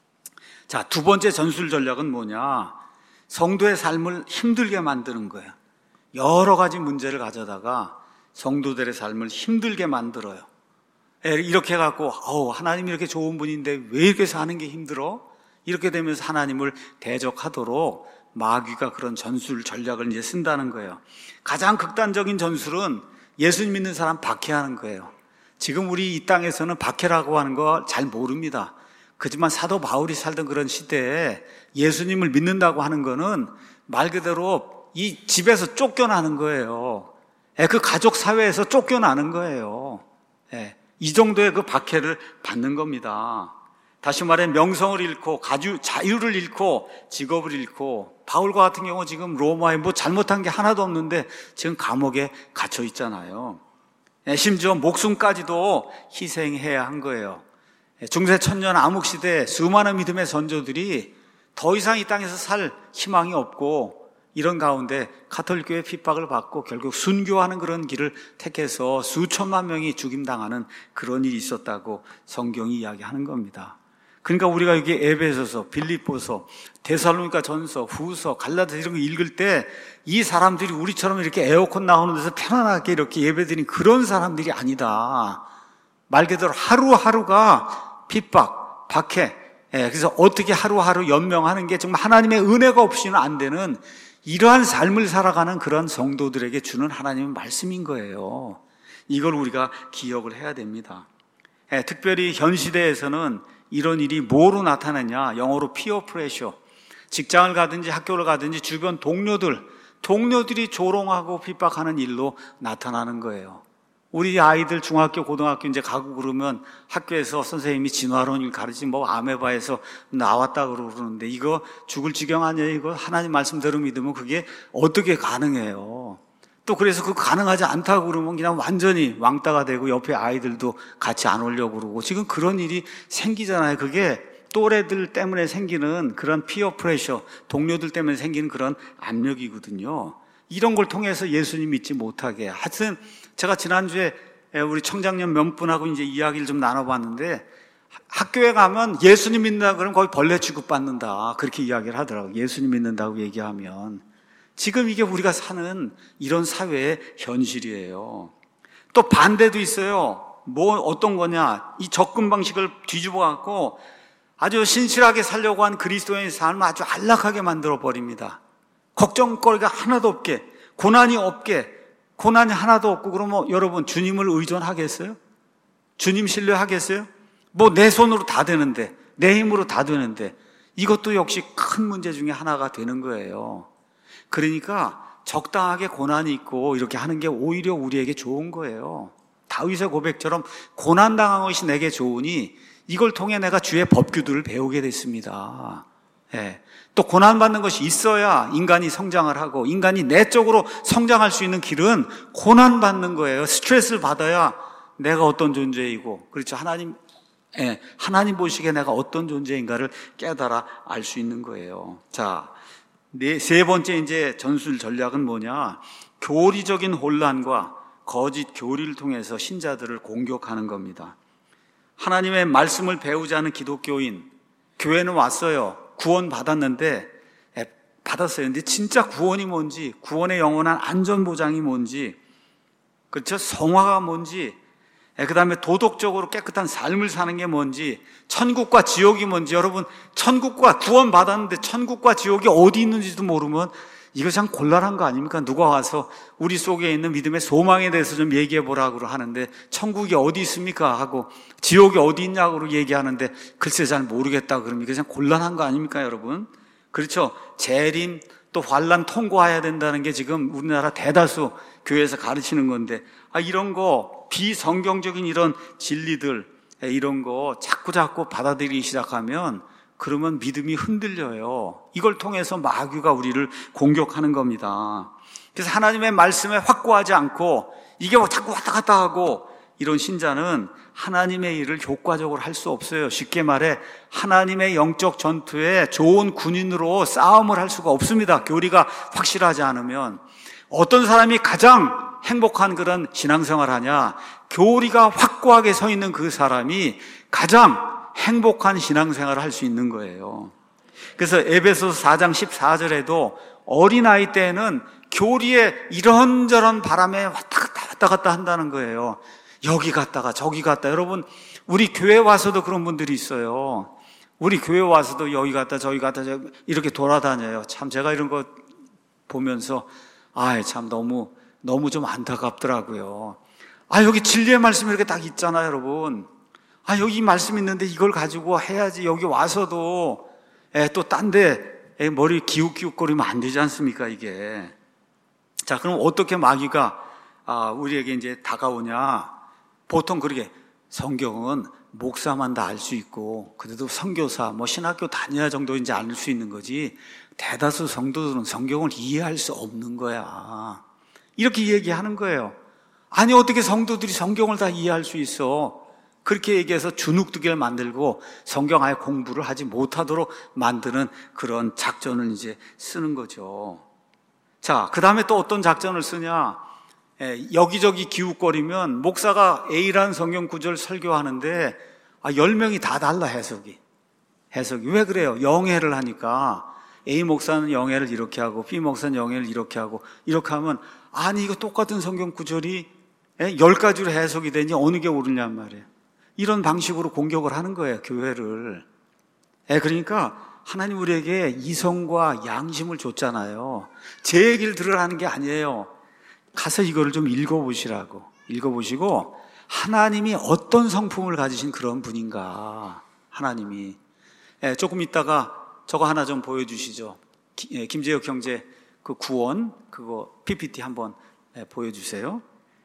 자, 두 번째 전술 전략은 뭐냐? 성도의 삶을 힘들게 만드는 거예요. 여러 가지 문제를 가져다가 성도들의 삶을 힘들게 만들어요. 이렇게 해갖고, 어우, 하나님이 이렇게 좋은 분인데 왜 이렇게 사는 게 힘들어? 이렇게 되면서 하나님을 대적하도록 마귀가 그런 전술 전략을 이제 쓴다는 거예요. 가장 극단적인 전술은 예수님 믿는 사람 박해하는 거예요. 지금 우리 이 땅에서는 박해라고 하는 거 잘 모릅니다. 그렇지만 사도 바울이 살던 그런 시대에 예수님을 믿는다고 하는 거는 말 그대로 이 집에서 쫓겨나는 거예요. 그 가족 사회에서 쫓겨나는 거예요. 이 정도의 그 박해를 받는 겁니다. 다시 말해 명성을 잃고 가주, 자유를 잃고 직업을 잃고, 바울과 같은 경우 지금 로마에 뭐 잘못한 게 하나도 없는데 지금 감옥에 갇혀 있잖아요. 심지어 목숨까지도 희생해야 한 거예요. 중세 천년 암흑 시대에 수많은 믿음의 선조들이 더 이상 이 땅에서 살 희망이 없고, 이런 가운데 가톨릭교회 핍박을 받고 결국 순교하는 그런 길을 택해서 수천만 명이 죽임당하는 그런 일이 있었다고 성경이 이야기하는 겁니다. 그러니까 우리가 여기 에베소서, 빌립보서, 데살로니가 전서, 후서, 갈라디아 이런 거 읽을 때 이 사람들이 우리처럼 이렇게 에어컨 나오는 데서 편안하게 이렇게 예배드린 그런 사람들이 아니다. 말 그대로 하루하루가 핍박, 박해, 예, 그래서 어떻게 하루하루 연명하는 게 정말 하나님의 은혜가 없이는 안 되는 이러한 삶을 살아가는 그런 성도들에게 주는 하나님의 말씀인 거예요. 이걸 우리가 기억을 해야 됩니다. 예, 특별히 현 시대에서는 이런 일이 뭐로 나타나냐? 영어로 피어 프레셔. 직장을 가든지 학교를 가든지 주변 동료들, 동료들이 조롱하고 핍박하는 일로 나타나는 거예요. 우리 아이들 중학교, 고등학교 이제 가고 그러면 학교에서 선생님이 진화론을 가르치 뭐 아메바에서 나왔다 그러는데 이거 죽을 지경 아니에요? 이거 하나님 말씀대로 믿으면 그게 어떻게 가능해요? 또 그래서 그 가능하지 않다고 그러면 그냥 완전히 왕따가 되고 옆에 아이들도 같이 안 오려고 그러고 지금 그런 일이 생기잖아요. 그게 또래들 때문에 생기는 그런 피어 프레셔, 동료들 때문에 생기는 그런 압력이거든요. 이런 걸 통해서 예수님 믿지 못하게. 하여튼 제가 지난주에 우리 청장년 몇 분하고 이제 이야기를 좀 나눠봤는데 학교에 가면 예수님 믿는다 그러면 거의 벌레 취급받는다. 그렇게 이야기를 하더라고요. 예수님 믿는다고 얘기하면. 지금 이게 우리가 사는 이런 사회의 현실이에요. 또 반대도 있어요. 뭐 어떤 거냐. 이 접근 방식을 뒤집어 갖고 아주 신실하게 살려고 한 그리스도인의 삶을 아주 안락하게 만들어 버립니다. 걱정거리가 하나도 없게, 고난이 없게, 고난이 하나도 없고 그러면 여러분 주님을 의존하겠어요? 주님 신뢰하겠어요? 뭐 내 손으로 다 되는데, 내 힘으로 다 되는데 이것도 역시 큰 문제 중에 하나가 되는 거예요. 그러니까 적당하게 고난이 있고 이렇게 하는 게 오히려 우리에게 좋은 거예요. 다윗의 고백처럼 고난당한 것이 내게 좋으니 이걸 통해 내가 주의 법규들을 배우게 됐습니다. 예. 또 고난받는 것이 있어야 인간이 성장을 하고 인간이 내적으로 성장할 수 있는 길은 고난받는 거예요. 스트레스를 받아야 내가 어떤 존재이고, 그렇죠. 하나님, 예. 하나님 보시기에 내가 어떤 존재인가를 깨달아 알 수 있는 거예요. 자, 네, 세 번째 이제 전술 전략은 뭐냐? 교리적인 혼란과 거짓 교리를 통해서 신자들을 공격하는 겁니다. 하나님의 말씀을 배우지 않은 기독교인, 교회는 왔어요. 구원 받았는데, 받았어요. 근데 진짜 구원이 뭔지, 구원의 영원한 안전보장이 뭔지, 그렇죠? 성화가 뭔지, 그 다음에 도덕적으로 깨끗한 삶을 사는 게 뭔지, 천국과 지옥이 뭔지, 여러분, 천국과 구원 받았는데 천국과 지옥이 어디 있는지도 모르면 이거 참 곤란한 거 아닙니까? 누가 와서 우리 속에 있는 믿음의 소망에 대해서 좀 얘기해 보라고 하는데 천국이 어디 있습니까? 하고 지옥이 어디 있냐고 얘기하는데 글쎄 잘 모르겠다 그러면 이거 참 곤란한 거 아닙니까, 여러분? 그렇죠? 재림 또 환난 통과해야 된다는 게 지금 우리나라 대다수 교회에서 가르치는 건데, 아, 이런 거 비성경적인 이런 진리들 이런 거 자꾸 자꾸 받아들이기 시작하면 그러면 믿음이 흔들려요. 이걸 통해서 마귀가 우리를 공격하는 겁니다. 그래서 하나님의 말씀에 확고하지 않고 이게 뭐 자꾸 왔다 갔다 하고 이런 신자는 하나님의 일을 효과적으로 할 수 없어요. 쉽게 말해 하나님의 영적 전투에 좋은 군인으로 싸움을 할 수가 없습니다. 교리가 확실하지 않으면. 어떤 사람이 가장 행복한 그런 신앙생활을 하냐? 교리가 확고하게 서 있는 그 사람이 가장 행복한 신앙생활을 할 수 있는 거예요. 그래서 에베소서 사 장 십사 절에도 어린아이 때에는 교리에 이런저런 바람에 왔다 갔다 왔다 갔다 한다는 거예요. 여기 갔다가 저기 갔다. 여러분, 우리 교회 와서도 그런 분들이 있어요. 우리 교회 와서도 여기 갔다 저기 갔다 이렇게 돌아다녀요. 참 제가 이런 거 보면서 아, 참 너무 너무 좀 안타깝더라고요. 아, 여기 진리의 말씀이 이렇게 딱 있잖아요, 여러분. 아, 여기 말씀 있는데 이걸 가지고 해야지. 여기 와서도 또 딴 데 머리 기웃기웃거리면 안 되지 않습니까, 이게. 자, 그럼 어떻게 마귀가 아, 우리에게 이제 다가오냐? 보통 그렇게 성경은 목사만 다 알 수 있고 그래도 선교사, 뭐 신학교 다녀야 정도 이제 알 수 있는 거지 대다수 성도들은 성경을 이해할 수 없는 거야. 이렇게 얘기하는 거예요. 아니 어떻게 성도들이 성경을 다 이해할 수 있어? 그렇게 얘기해서 주눅들게 만들고 성경 아예 공부를 하지 못하도록 만드는 그런 작전을 이제 쓰는 거죠. 자, 그 다음에 또 어떤 작전을 쓰냐? 예, 여기저기 기웃거리면 목사가 A라는 성경 구절 설교하는데 아, 열 명이 다 달라 해석이. 해석이. 왜 그래요? 영해를 하니까 A 목사는 영해를 이렇게 하고 B 목사는 영해를 이렇게 하고 이렇게 하면 아니 이거 똑같은 성경 구절이 예, 열 가지로 해석이 되니 어느 게 옳으냔 말이에요. 이런 방식으로 공격을 하는 거예요, 교회를. 예, 그러니까 하나님 우리에게 이성과 양심을 줬잖아요. 제 얘기를 들으라는 게 아니에요. 가서 이거를 좀 읽어보시라고. 읽어보시고 하나님이 어떤 성품을 가지신 그런 분인가. 하나님이. 예, 조금 있다가 저거 하나 좀 보여주시죠. 기, 예, 김재혁 형제 그 구원 그거 피피티 한번 예, 보여주세요.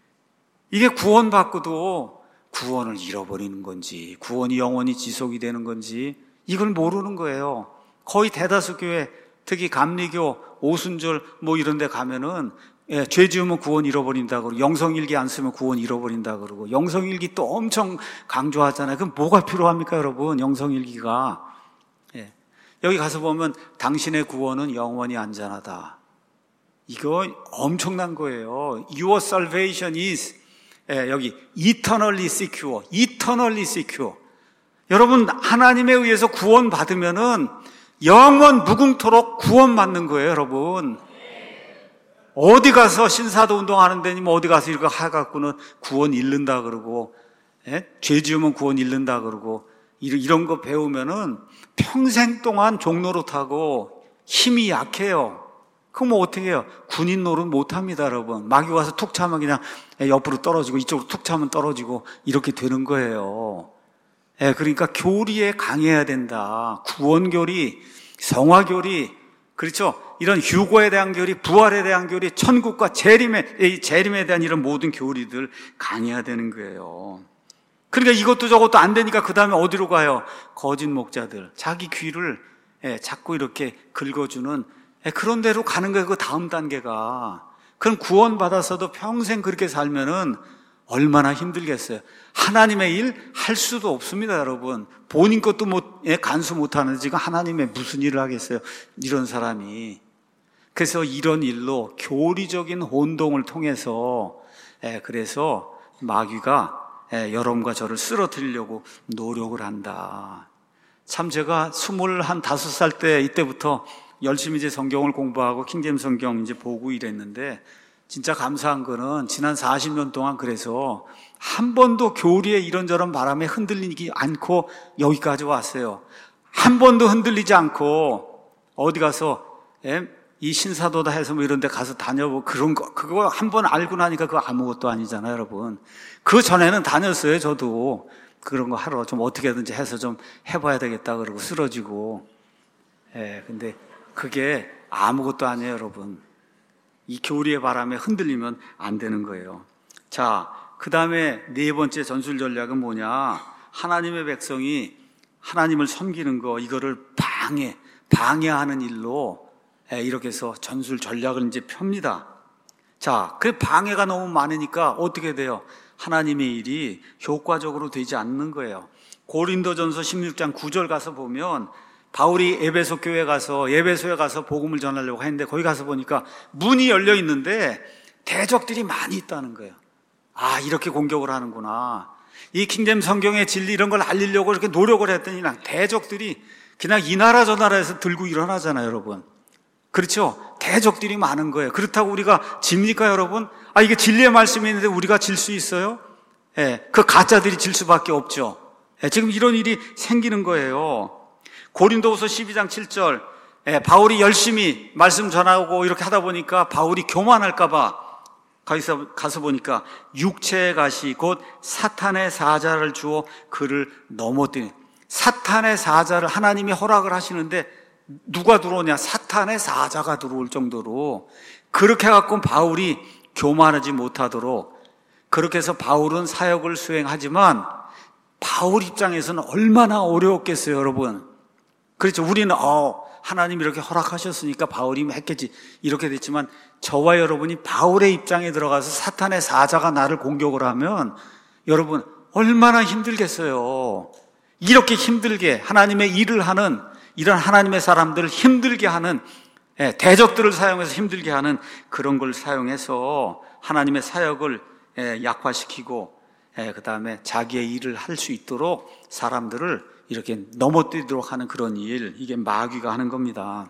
이게 구원 받고도 구원을 잃어버리는 건지 구원이 영원히 지속이 되는 건지 이걸 모르는 거예요. 거의 대다수 교회 특히 감리교 오순절 뭐 이런 데 가면은 예, 죄 지으면 구원 잃어버린다 그러고 영성일기 안 쓰면 구원 잃어버린다 그러고 영성일기 또 엄청 강조하잖아요. 그럼 뭐가 필요합니까 여러분? 영성일기가. 예. 여기 가서 보면 당신의 구원은 영원히 안전하다. 이거 엄청난 거예요. Your salvation is 예, 여기 eternally secure. eternally secure. 여러분 하나님에 의해서 구원 받으면은 영원 무궁토록 구원 받는 거예요, 여러분. 어디 가서 신사도 운동하는 데니 뭐 어디 가서 이거 해갖고는 구원 잃는다 그러고 예? 죄 지으면 구원 잃는다 그러고 이런, 이런 거 배우면은 평생 동안 종로로 타고 힘이 약해요. 그럼 뭐 어떻게 해요? 군인 노릇 못 합니다, 여러분. 마귀 와서 툭 차면 그냥 옆으로 떨어지고 이쪽으로 툭 차면 떨어지고 이렇게 되는 거예요. 예, 그러니까 교리에 강해야 된다. 구원교리, 성화교리, 그렇죠? 이런 휴거에 대한 교리, 부활에 대한 교리, 천국과 재림에, 재림에 대한 이런 모든 교리들 강해야 되는 거예요. 그러니까 이것도 저것도 안 되니까 그 다음에 어디로 가요? 거짓 목자들. 자기 귀를 예, 자꾸 이렇게 긁어주는 예, 그런 데로 가는 거예요. 그 다음 단계가. 그럼 구원받아서도 평생 그렇게 살면은 얼마나 힘들겠어요. 하나님의 일 할 수도 없습니다, 여러분. 본인 것도 못, 예, 간수 못하는데 지금 하나님의 무슨 일을 하겠어요, 이런 사람이. 그래서 이런 일로 교리적인 혼동을 통해서 예, 그래서 마귀가 예, 여러분과 저를 쓰러뜨리려고 노력을 한다. 참 제가 스물한 다섯 살 때 이때부터 열심히 이제 성경을 공부하고 킹제임스 성경 이제 보고 이랬는데 진짜 감사한 거는 지난 사십 년 동안 그래서 한 번도 교리에 이런저런 바람에 흔들리지 않고 여기까지 왔어요. 한 번도 흔들리지 않고 어디 가서 예? 이 신사도다 해서 뭐 이런 데 가서 다녀보고 그런 거 그거 한 번 알고 나니까 그거 아무것도 아니잖아요, 여러분. 그 전에는 다녔어요, 저도. 그런 거 하러 좀 어떻게든지 해서 좀 해봐야 되겠다 그러고 쓰러지고. 예, 근데 그게 아무것도 아니에요, 여러분. 이 교리의 바람에 흔들리면 안 되는 거예요. 자, 그 다음에 네 번째 전술 전략은 뭐냐? 하나님의 백성이 하나님을 섬기는 거, 이거를 방해, 방해하는 일로 이렇게 해서 전술 전략을 이제 펴니다. 자, 그 방해가 너무 많으니까 어떻게 돼요? 하나님의 일이 효과적으로 되지 않는 거예요. 고린도전서 십육 장 구 절 가서 보면 바울이 에베소 교회 가서 에베소에 가서 복음을 전하려고 했는데 거기 가서 보니까 문이 열려 있는데 대적들이 많이 있다는 거예요. 아, 이렇게 공격을 하는구나. 이 킹잼 성경의 진리 이런 걸 알리려고 이렇게 노력을 했더니 그냥 대적들이 그냥 이 나라 저 나라에서 들고 일어나잖아요, 여러분. 그렇죠? 대적들이 많은 거예요. 그렇다고 우리가 집니까, 여러분? 아, 이게 진리의 말씀이 있는데 우리가 질 수 있어요? 예, 그 가짜들이 질 수밖에 없죠. 예, 지금 이런 일이 생기는 거예요. 고린도후서 십이 장 칠 절, 예, 바울이 열심히 말씀 전하고 이렇게 하다 보니까 바울이 교만할까봐 가서, 가서 보니까 육체의 가시 곧 사탄의 사자를 주어 그를 넘어뜨린, 사탄의 사자를 하나님이 허락을 하시는데 누가 들어오냐? 사탄의 사자가 들어올 정도로 그렇게 해갖고 바울이 교만하지 못하도록 그렇게 해서 바울은 사역을 수행하지만 바울 입장에서는 얼마나 어려웠겠어요, 여러분. 그렇죠. 우리는 어, 하나님이 이렇게 허락하셨으니까 바울이 했겠지 이렇게 됐지만 저와 여러분이 바울의 입장에 들어가서 사탄의 사자가 나를 공격을 하면 여러분 얼마나 힘들겠어요. 이렇게 힘들게 하나님의 일을 하는 이런 하나님의 사람들을 힘들게 하는 대적들을 사용해서 힘들게 하는 그런 걸 사용해서 하나님의 사역을 약화시키고 그 다음에 자기의 일을 할 수 있도록 사람들을 이렇게 넘어뜨리도록 하는 그런 일, 이게 마귀가 하는 겁니다.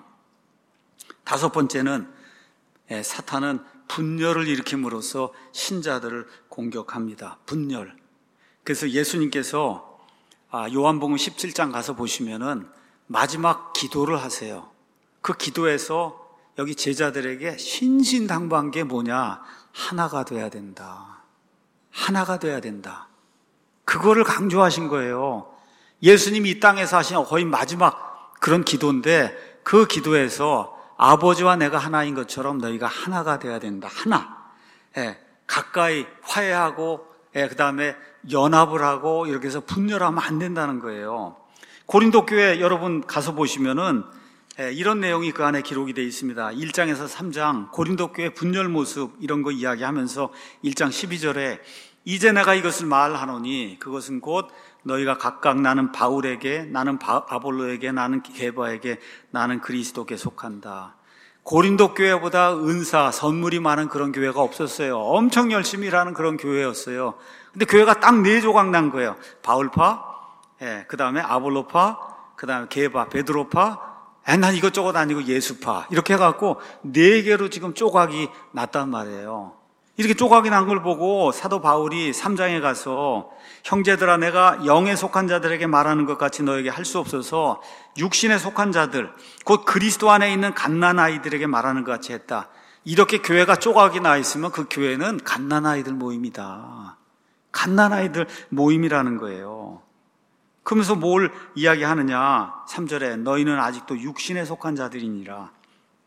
다섯 번째는 사탄은 분열을 일으킴으로써 신자들을 공격합니다. 분열. 그래서 예수님께서 요한복음 십칠 장 가서 보시면은 마지막 기도를 하세요. 그 기도에서 여기 제자들에게 신신당부한 게 뭐냐? 하나가 돼야 된다. 하나가 돼야 된다. 그거를 강조하신 거예요. 예수님이 이 땅에서 하신 거의 마지막 그런 기도인데 그 기도에서 아버지와 내가 하나인 것처럼 너희가 하나가 돼야 된다. 하나. 예, 가까이 화해하고 예, 그 다음에 연합을 하고 이렇게 해서 분열하면 안 된다는 거예요. 고린도 교회 여러분 가서 보시면은 예, 이런 내용이 그 안에 기록이 되어 있습니다. 일 장에서 삼 장 고린도 교회 분열 모습 이런 거 이야기하면서 일 장 십이 절에 이제 내가 이것을 말하노니 그것은 곧 너희가 각각 나는 바울에게 나는 아볼로에게 나는 게바에게 나는 그리스도께 속한다. 고린도 교회보다 은사 선물이 많은 그런 교회가 없었어요. 엄청 열심히 일하는 그런 교회였어요. 근데 교회가 딱 네 조각 난 거예요. 바울파, 예, 그 다음에 아볼로파, 그 다음에 게바, 베드로파, 예, 난 이것저것 아니고 예수파 이렇게 해갖고 네 개로 지금 조각이 났단 말이에요. 이렇게 조각이 난 걸 보고 사도 바울이 삼 장에 가서 형제들아 내가 영에 속한 자들에게 말하는 것 같이 너에게 할 수 없어서 육신에 속한 자들 곧 그리스도 안에 있는 갓난아이들에게 말하는 것 같이 했다. 이렇게 교회가 조각이 나 있으면 그 교회는 갓난아이들 모임이다. 갓난아이들 모임이라는 거예요. 그러면서 뭘 이야기하느냐? 삼 절에 너희는 아직도 육신에 속한 자들이니라.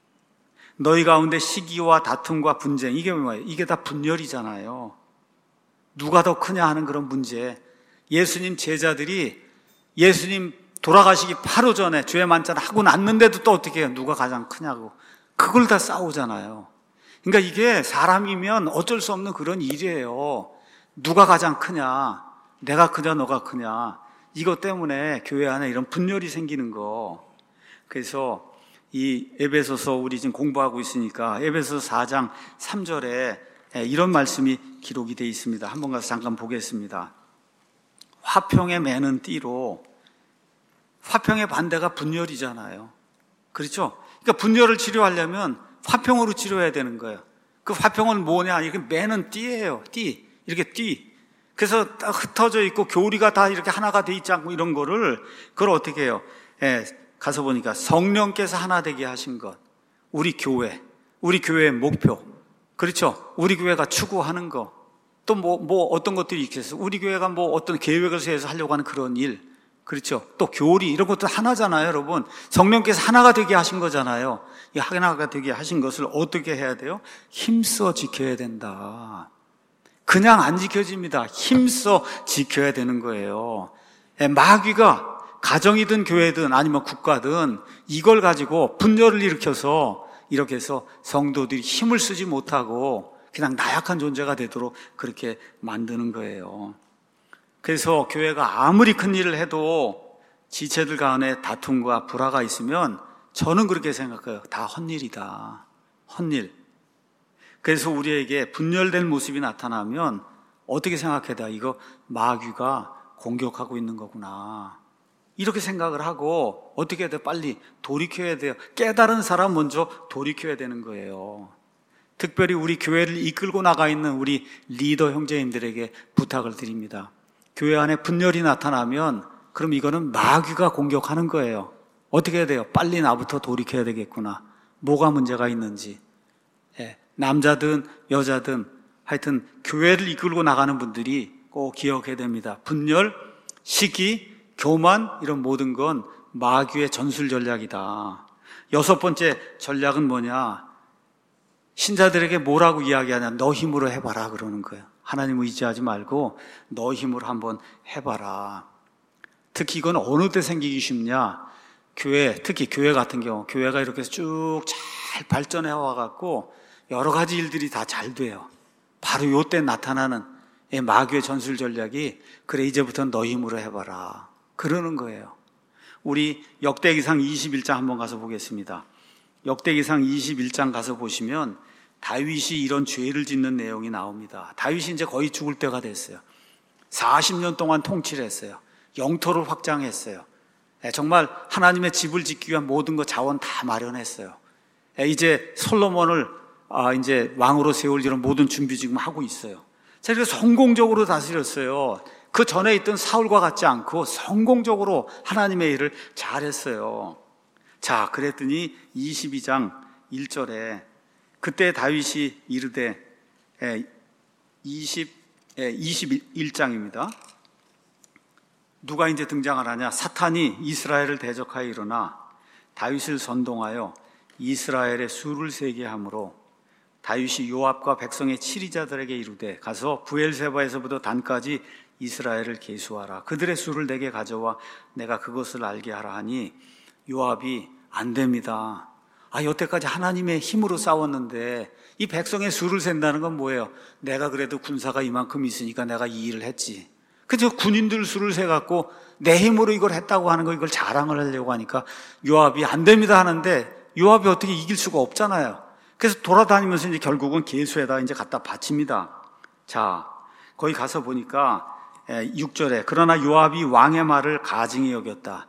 너희 가운데 시기와 다툼과 분쟁, 이게 뭐예요? 이게 다 분열이잖아요. 누가 더 크냐 하는 그런 문제. 예수님 제자들이 예수님 돌아가시기 바로 전에 주의 만찬을 하고 났는데도 또 어떻게 해요? 누가 가장 크냐고. 그걸 다 싸우잖아요. 그러니까 이게 사람이면 어쩔 수 없는 그런 일이에요. 누가 가장 크냐? 내가 크냐? 너가 크냐? 이것 때문에 교회 안에 이런 분열이 생기는 거. 그래서 이 에베소서 우리 지금 공부하고 있으니까 에베소서 사 장 삼 절에 이런 말씀이 기록이 되어 있습니다. 한번 가서 잠깐 보겠습니다. 화평에 매는 띠로, 화평의 반대가 분열이잖아요. 그렇죠? 그러니까 분열을 치료하려면 화평으로 치료해야 되는 거예요. 그 화평은 뭐냐? 이렇게 매는 띠예요. 띠. 이렇게 띠. 그래서 딱 흩어져 있고 교리가 다 이렇게 하나가 돼 있지 않고 이런 거를 그걸 어떻게 해요? 예, 가서 보니까 성령께서 하나 되게 하신 것, 우리 교회, 우리 교회의 목표, 그렇죠? 우리 교회가 추구하는 거, 또 뭐, 뭐 어떤 것들이 있겠어요? 우리 교회가 뭐 어떤 계획을 세워서 하려고 하는 그런 일, 그렇죠? 또 교리, 이런 것도 하나잖아요, 여러분. 성령께서 하나가 되게 하신 거잖아요. 이 하나가 되게 하신 것을 어떻게 해야 돼요? 힘써 지켜야 된다. 그냥 안 지켜집니다. 힘써 지켜야 되는 거예요. 마귀가 가정이든 교회든 아니면 국가든 이걸 가지고 분열을 일으켜서 이렇게 해서 성도들이 힘을 쓰지 못하고 그냥 나약한 존재가 되도록 그렇게 만드는 거예요. 그래서 교회가 아무리 큰 일을 해도 지체들 간에 다툼과 불화가 있으면 저는 그렇게 생각해요. 다 헛일이다. 헛일. 그래서 우리에게 분열된 모습이 나타나면 어떻게 생각해야 돼? 이거 마귀가 공격하고 있는 거구나. 이렇게 생각을 하고 어떻게 해야 돼? 빨리 돌이켜야 돼요. 깨달은 사람 먼저 돌이켜야 되는 거예요. 특별히 우리 교회를 이끌고 나가 있는 우리 리더 형제님들에게 부탁을 드립니다. 교회 안에 분열이 나타나면 그럼 이거는 마귀가 공격하는 거예요. 어떻게 해야 돼요? 빨리 나부터 돌이켜야 되겠구나. 뭐가 문제가 있는지. 예, 남자든 여자든 하여튼 교회를 이끌고 나가는 분들이 꼭 기억해야 됩니다. 분열, 시기, 교만 이런 모든 건 마귀의 전술 전략이다. 여섯 번째 전략은 뭐냐? 신자들에게 뭐라고 이야기하냐? 너 힘으로 해봐라 그러는 거예요. 하나님 의지하지 말고 너 힘으로 한번 해봐라. 특히 이건 어느 때 생기기 쉽냐? 교회, 특히 교회 같은 경우 교회가 이렇게 쭉 잘 발전해 와갖고 여러 가지 일들이 다 잘 돼요. 바로 이때 나타나는 마귀의 전술 전략이 그래 이제부터는 너 힘으로 해봐라 그러는 거예요. 우리 역대기상 이십일 장 한번 가서 보겠습니다. 역대기상 이십일 장 가서 보시면 다윗이 이런 죄를 짓는 내용이 나옵니다. 다윗이 이제 거의 죽을 때가 됐어요. 사십 년 동안 통치를 했어요. 영토를 확장했어요. 정말 하나님의 집을 짓기 위한 모든 거 자원 다 마련했어요. 이제 솔로몬을 이제 왕으로 세울 이런 모든 준비 지금 하고 있어요. 자, 그래서 성공적으로 다스렸어요. 그 전에 있던 사울과 같지 않고 성공적으로 하나님의 일을 잘했어요. 자, 그랬더니 이십이 장 일 절에 그때 다윗이 이르되 이십, 이십일 장입니다. 누가 이제 등장을 하냐? 사탄이 이스라엘을 대적하여 일어나 다윗을 선동하여 이스라엘의 수를 세게 함으로 다윗이 요압과 백성의 치리자들에게 이르되 가서 브엘세바에서부터 단까지 이스라엘을 계수하라. 그들의 수를 내게 가져와 내가 그것을 알게 하라 하니 요압이 안 됩니다. 아, 여태까지 하나님의 힘으로 싸웠는데 이 백성의 수를 센다는 건 뭐예요? 내가 그래도 군사가 이만큼 있으니까 내가 이 일을 했지. 그저 군인들 수를 세갖고 내 힘으로 이걸 했다고 하는 거 이걸 자랑을 하려고 하니까 요압이 안 됩니다 하는데 요압이 어떻게 이길 수가 없잖아요. 그래서 돌아다니면서 이제 결국은 계수에다 이제 갖다 바칩니다. 자, 거기 가서 보니까 육 절에 그러나 요압이 왕의 말을 가증히 여겼다.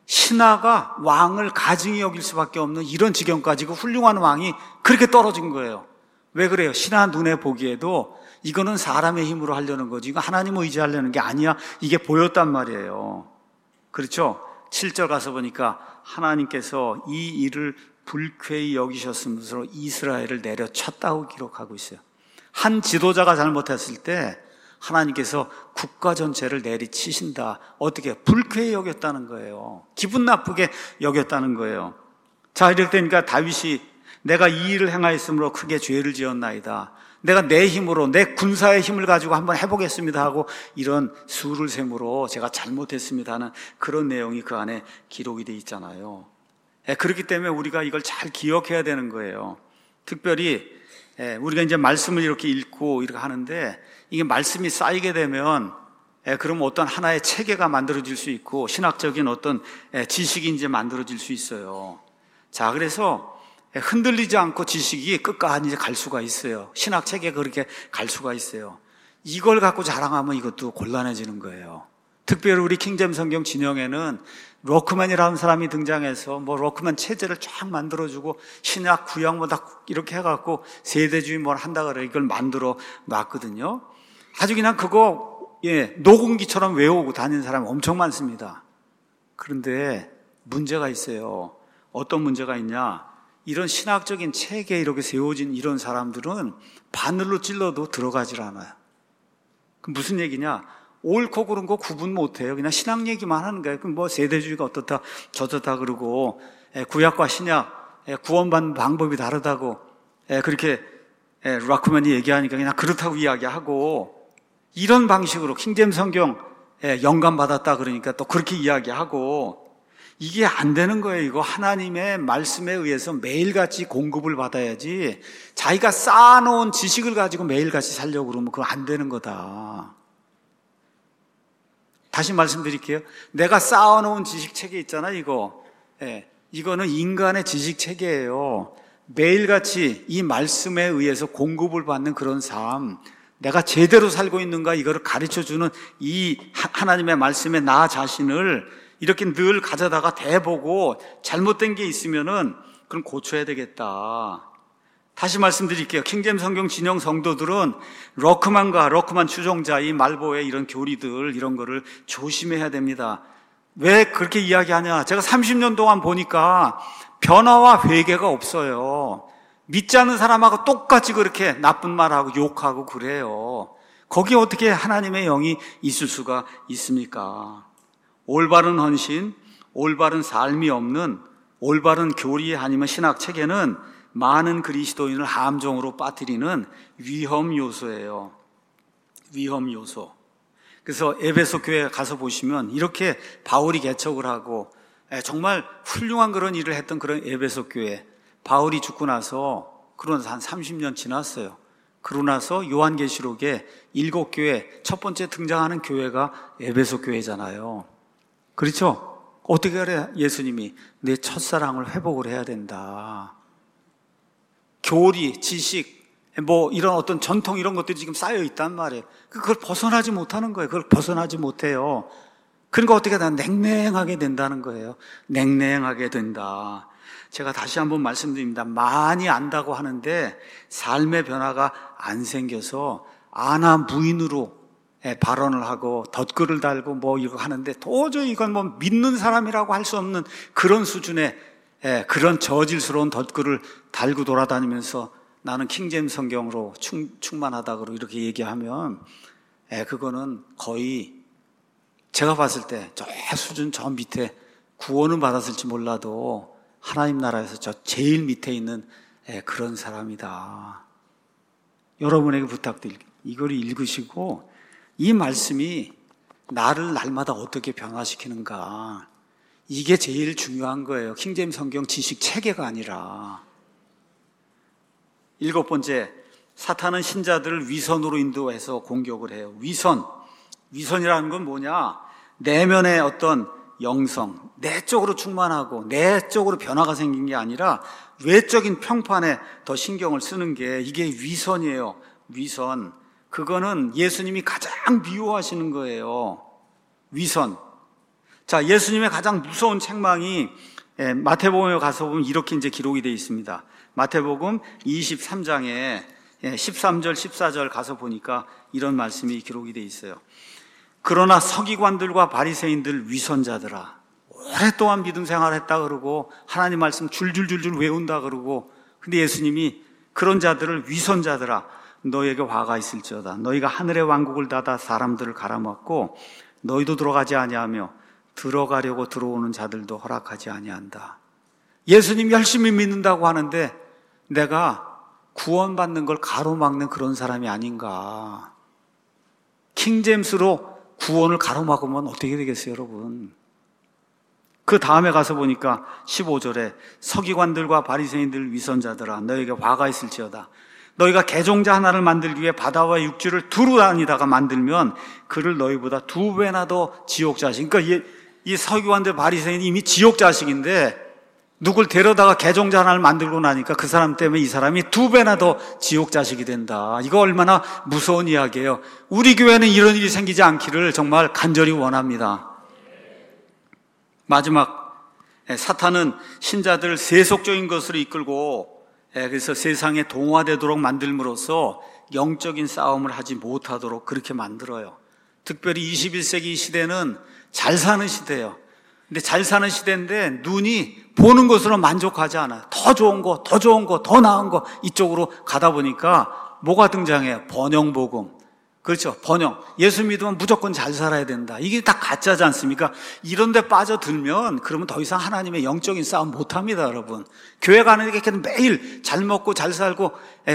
신하가 왕을 가증히 여길 수밖에 없는 이런 지경까지 그 훌륭한 왕이 그렇게 떨어진 거예요. 왜 그래요? 신하 눈에 보기에도 이거는 사람의 힘으로 하려는 거지 이거 하나님 의지하려는 게 아니야. 이게 보였단 말이에요. 그렇죠? 칠 절 가서 보니까 하나님께서 이 일을 불쾌히 여기셨으면서 이스라엘을 내려쳤다고 기록하고 있어요. 한 지도자가 잘못했을 때 하나님께서 국가 전체를 내리치신다. 어떻게? 불쾌히 여겼다는 거예요. 기분 나쁘게 여겼다는 거예요. 자, 이렇게 되니까 다윗이 내가 이 일을 행하였으므로 크게 죄를 지었나이다. 내가 내 힘으로 내 군사의 힘을 가지고 한번 해보겠습니다 하고 이런 수를 셈으로 제가 잘못했습니다 하는 그런 내용이 그 안에 기록이 돼 있잖아요. 그렇기 때문에 우리가 이걸 잘 기억해야 되는 거예요. 특별히 우리가 이제 말씀을 이렇게 읽고 이렇게 하는데 이게 말씀이 쌓이게 되면 그럼 어떤 하나의 체계가 만들어질 수 있고 신학적인 어떤 지식이 이제 만들어질 수 있어요. 자, 그래서 흔들리지 않고 지식이 끝까지 이제 갈 수가 있어요. 신학 체계가 그렇게 갈 수가 있어요. 이걸 갖고 자랑하면 이것도 곤란해지는 거예요. 특별히 우리 킹잼 성경 진영에는 로크맨이라는 사람이 등장해서 뭐 로크맨 체제를 쫙 만들어주고 신약 구약 뭐 다 이렇게 해갖고 세대주의 뭘 한다 그래 이걸 만들어 놨거든요. 아주 그냥 그거 예 녹음기처럼 외우고 다니는 사람이 엄청 많습니다. 그런데 문제가 있어요. 어떤 문제가 있냐? 이런 신학적인 체계에 이렇게 세워진 이런 사람들은 바늘로 찔러도 들어가질 않아요. 그럼 무슨 얘기냐? 옳고 그른 거 구분 못해요. 그냥 신학 얘기만 하는 거예요. 그럼 뭐 세대주의가 어떻다 저렇다 그러고 구약과 신약 구원받는 방법이 다르다고 그렇게 락크맨이 얘기하니까 그냥 그렇다고 이야기하고 이런 방식으로 킹잼 성경 영감 받았다 그러니까 또 그렇게 이야기하고 이게 안 되는 거예요. 이거 하나님의 말씀에 의해서 매일같이 공급을 받아야지 자기가 쌓아놓은 지식을 가지고 매일같이 살려고 그러면 그거 안 되는 거다. 다시 말씀드릴게요. 내가 쌓아놓은 지식체계 있잖아요. 이거. 예, 이거는 인간의 지식체계예요. 매일같이 이 말씀에 의해서 공급을 받는 그런 삶, 내가 제대로 살고 있는가 이거를 가르쳐주는 이 하나님의 말씀에 나 자신을 이렇게 늘 가져다가 대보고 잘못된 게 있으면은 그럼 고쳐야 되겠다. 다시 말씀드릴게요. 킹제임스 성경 진영 성도들은 러크만과 러크만 추종자, 이 말보의 이런 교리들 이런 거를 조심해야 됩니다. 왜 그렇게 이야기하냐? 제가 삼십 년 동안 보니까 변화와 회개가 없어요. 믿지 않는 사람하고 똑같이 그렇게 나쁜 말하고 욕하고 그래요. 거기에 어떻게 하나님의 영이 있을 수가 있습니까? 올바른 헌신, 올바른 삶이 없는 올바른 교리 아니면 신학 체계는 많은 그리스도인을 함정으로 빠뜨리는 위험 요소예요. 위험 요소. 그래서 에베소 교회 가서 보시면 이렇게 바울이 개척을 하고 정말 훌륭한 그런 일을 했던 그런 에베소 교회, 바울이 죽고 나서 그러나서 한 삼십 년 지났어요. 그러고 나서 요한계시록에 일곱 교회 첫 번째 등장하는 교회가 에베소 교회잖아요. 그렇죠? 어떻게 그래? 예수님이 내 첫사랑을 회복을 해야 된다. 교리, 지식, 뭐 이런 어떤 전통 이런 것들이 지금 쌓여 있단 말이에요. 그걸 벗어나지 못하는 거예요. 그걸 벗어나지 못해요. 그러니까 어떻게 다 냉랭하게 된다는 거예요. 냉랭하게 된다. 제가 다시 한번 말씀드립니다. 많이 안다고 하는데 삶의 변화가 안 생겨서 아나 무인으로 발언을 하고 덧글을 달고 뭐 이거 하는데 도저히 이건 뭐 믿는 사람이라고 할 수 없는 그런 수준의 그런 저질스러운 덧글을 달고 돌아다니면서 나는 킹제임스 성경으로 충, 충만하다고 이렇게 얘기하면 그거는 거의 제가 봤을 때 저 수준 저 밑에 구원은 받았을지 몰라도 하나님 나라에서 저 제일 밑에 있는 그런 사람이다. 여러분에게 부탁드릴게요. 이걸 읽으시고 이 말씀이 나를 날마다 어떻게 변화시키는가, 이게 제일 중요한 거예요. 킹제임스 성경 지식 체계가 아니라. 일곱 번째, 사탄은 신자들을 위선으로 인도해서 공격을 해요. 위선. 위선이라는 건 뭐냐? 내면의 어떤 영성, 내적으로 충만하고 내적으로 변화가 생긴 게 아니라 외적인 평판에 더 신경을 쓰는 게 이게 위선이에요. 위선. 그거는 예수님이 가장 미워하시는 거예요. 위선. 자, 예수님의 가장 무서운 책망이 마태복음에 가서 보면 이렇게 이제 기록이 되어 있습니다. 마태복음 이십삼 장에 십삼 절, 십사 절 가서 보니까 이런 말씀이 기록이 되어 있어요. 그러나 서기관들과 바리새인들 위선자들아, 오랫동안 믿음 생활했다 그러고 하나님 말씀 줄줄줄줄 외운다 그러고, 근데 예수님이 그런 자들을 위선자들아 너희에게 화가 있을지어다. 너희가 하늘의 왕국을 닫아 사람들을 갈아먹고 너희도 들어가지 아니하며 들어가려고 들어오는 자들도 허락하지 아니한다. 예수님 열심히 믿는다고 하는데 내가 구원받는 걸 가로막는 그런 사람이 아닌가. 킹제임스로 구원을 가로막으면 어떻게 되겠어요, 여러분? 그 다음에 가서 보니까 십오 절에 서기관들과 바리새인들 위선자들아 너희에게 화가 있을지어다. 너희가 개종자 하나를 만들기 위해 바다와 육지를 두루 다니다가 만들면 그를 너희보다 두 배나 더 지옥 자식. 그러니까 이, 이 서기관들 바리새인이 이미 지옥 자식인데 누굴 데려다가 개종자 하나를 만들고 나니까 그 사람 때문에 이 사람이 두 배나 더 지옥 자식이 된다. 이거 얼마나 무서운 이야기예요. 우리 교회는 이런 일이 생기지 않기를 정말 간절히 원합니다. 마지막, 사탄은 신자들을 세속적인 것으로 이끌고 그래서 세상에 동화되도록 만들므로써 영적인 싸움을 하지 못하도록 그렇게 만들어요. 특별히 이십일 세기 시대는 잘 사는 시대예요. 근데 잘 사는 시대인데 눈이 보는 것으로 만족하지 않아요. 더 좋은 거, 더 좋은 거, 더 나은 거 이쪽으로 가다 보니까 뭐가 등장해요? 번영복음. 그렇죠. 번영. 예수 믿으면 무조건 잘 살아야 된다. 이게 다 가짜지 않습니까? 이런 데 빠져들면 그러면 더 이상 하나님의 영적인 싸움 못합니다, 여러분. 교회 가는 게 매일 잘 먹고 잘 살고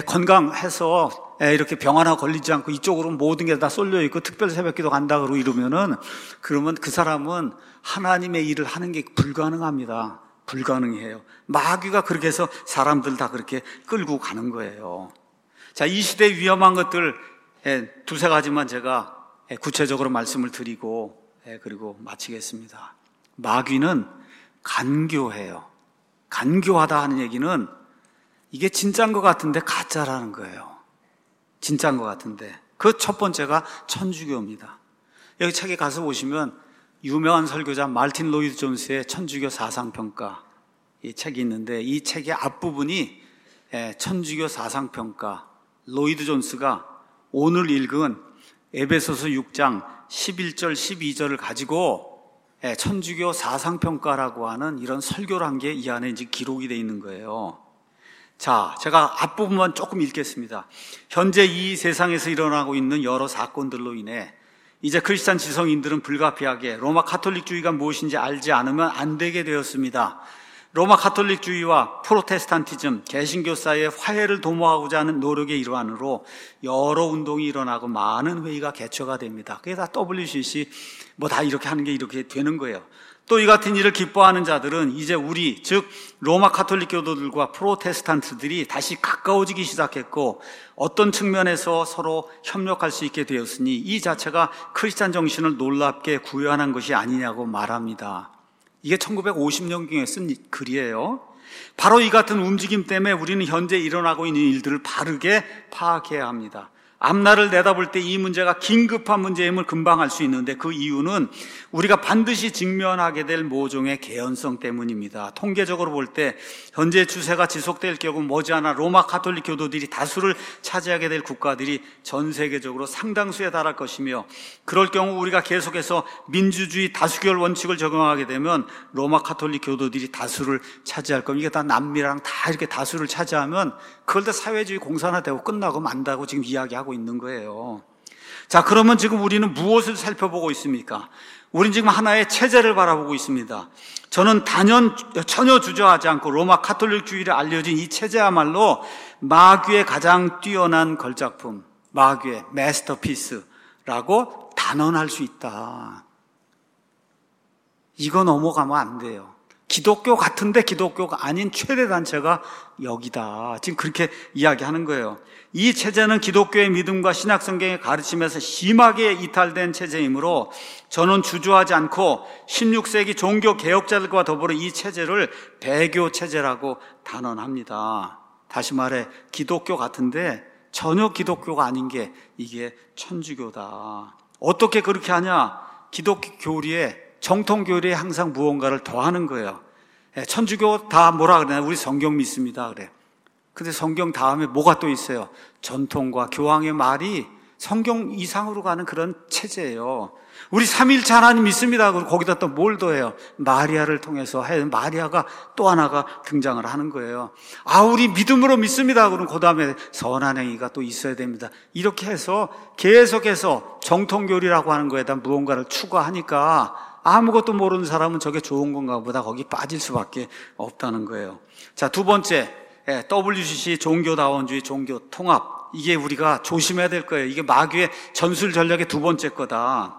건강해서 이렇게 병 하나 걸리지 않고 이쪽으로 모든 게 다 쏠려 있고 특별 새벽기도 간다 그러고 이러면은 그러면 그 사람은 하나님의 일을 하는 게 불가능합니다. 불가능해요. 마귀가 그렇게 해서 사람들 다 그렇게 끌고 가는 거예요. 자, 이 시대의 위험한 것들 두세 가지만 제가 구체적으로 말씀을 드리고 그리고 마치겠습니다. 마귀는 간교해요. 간교하다 하는 얘기는 이게 진짜인 것 같은데 가짜라는 거예요. 진짜인 것 같은데. 그 첫 번째가 천주교입니다. 여기 책에 가서 보시면 유명한 설교자 말틴 로이드 존스의 천주교 사상평가 이 책이 있는데 이 책의 앞부분이 천주교 사상평가 로이드 존스가 오늘 읽은 에베소서 육 장 십일 절 십이 절을 가지고 천주교 사상평가라고 하는 이런 설교를 한 게 이 안에 이제 기록이 되어 있는 거예요. 자, 제가 앞부분만 조금 읽겠습니다. 현재 이 세상에서 일어나고 있는 여러 사건들로 인해 이제 크리스찬 지성인들은 불가피하게 로마 카톨릭주의가 무엇인지 알지 않으면 안 되게 되었습니다. 로마 카톨릭주의와 프로테스탄티즘, 개신교 사이의 화해를 도모하고자 하는 노력의 일환으로 여러 운동이 일어나고 많은 회의가 개최가 됩니다. 그게 다 더블유씨씨 뭐 다 이렇게 하는 게 이렇게 되는 거예요. 또 이 같은 일을 기뻐하는 자들은 이제 우리, 즉 로마 카톨릭 교도들과 프로테스탄트들이 다시 가까워지기 시작했고 어떤 측면에서 서로 협력할 수 있게 되었으니 이 자체가 크리스찬 정신을 놀랍게 구현한 것이 아니냐고 말합니다. 이게 천구백오십 년경에 쓴 글이에요. 바로 이 같은 움직임 때문에 우리는 현재 일어나고 있는 일들을 바르게 파악해야 합니다. 앞날을 내다볼 때 이 문제가 긴급한 문제임을 금방 알 수 있는데 그 이유는 우리가 반드시 직면하게 될 모종의 개연성 때문입니다. 통계적으로 볼 때 현재 추세가 지속될 경우 머지않아 로마 카톨릭 교도들이 다수를 차지하게 될 국가들이 전 세계적으로 상당수에 달할 것이며 그럴 경우 우리가 계속해서 민주주의 다수결 원칙을 적용하게 되면 로마 카톨릭 교도들이 다수를 차지할 겁니다. 이게 다 남미랑 다 이렇게 다수를 차지하면 그걸 다 사회주의 공산화되고 끝나고 만다고 지금 이야기하고 있는 거예요. 자, 그러면 지금 우리는 무엇을 살펴보고 있습니까? 우리는 지금 하나의 체제를 바라보고 있습니다. 저는 단연 전혀 주저하지 않고 로마 카톨릭주의를 알려진 이 체제야말로 마귀의 가장 뛰어난 걸작품, 마귀의 마스터피스라고 단언할 수 있다. 이거 넘어가면 안 돼요. 기독교 같은데 기독교가 아닌 최대 단체가 여기다. 지금 그렇게 이야기하는 거예요. 이 체제는 기독교의 믿음과 신약 성경의 가르침에서 심하게 이탈된 체제이므로 저는 주저하지 않고 십육 세기 종교 개혁자들과 더불어 이 체제를 배교 체제라고 단언합니다. 다시 말해 기독교 같은데 전혀 기독교가 아닌 게 이게 천주교다. 어떻게 그렇게 하냐? 기독교 교리에 정통 교리에 항상 무언가를 더하는 거예요. 천주교 다 뭐라 그러냐? 우리 성경 믿습니다. 그래. 근데 성경 다음에 뭐가 또 있어요? 전통과 교황의 말이 성경 이상으로 가는 그런 체제예요. 우리 삼위일체 하나님 믿습니다. 그리고 거기다 또 뭘 더해요? 마리아를 통해서 해. 마리아가 또 하나가 등장을 하는 거예요. 아, 우리 믿음으로 믿습니다. 그럼 그 다음에 선한 행위가 또 있어야 됩니다. 이렇게 해서 계속해서 정통교리라고 하는 거에다 무언가를 추가하니까 아무것도 모르는 사람은 저게 좋은 건가 보다 거기 빠질 수밖에 없다는 거예요. 자, 두 번째, 더블유씨씨 종교다원주의 종교통합. 이게 우리가 조심해야 될 거예요. 이게 마귀의 전술 전략의 두 번째 거다.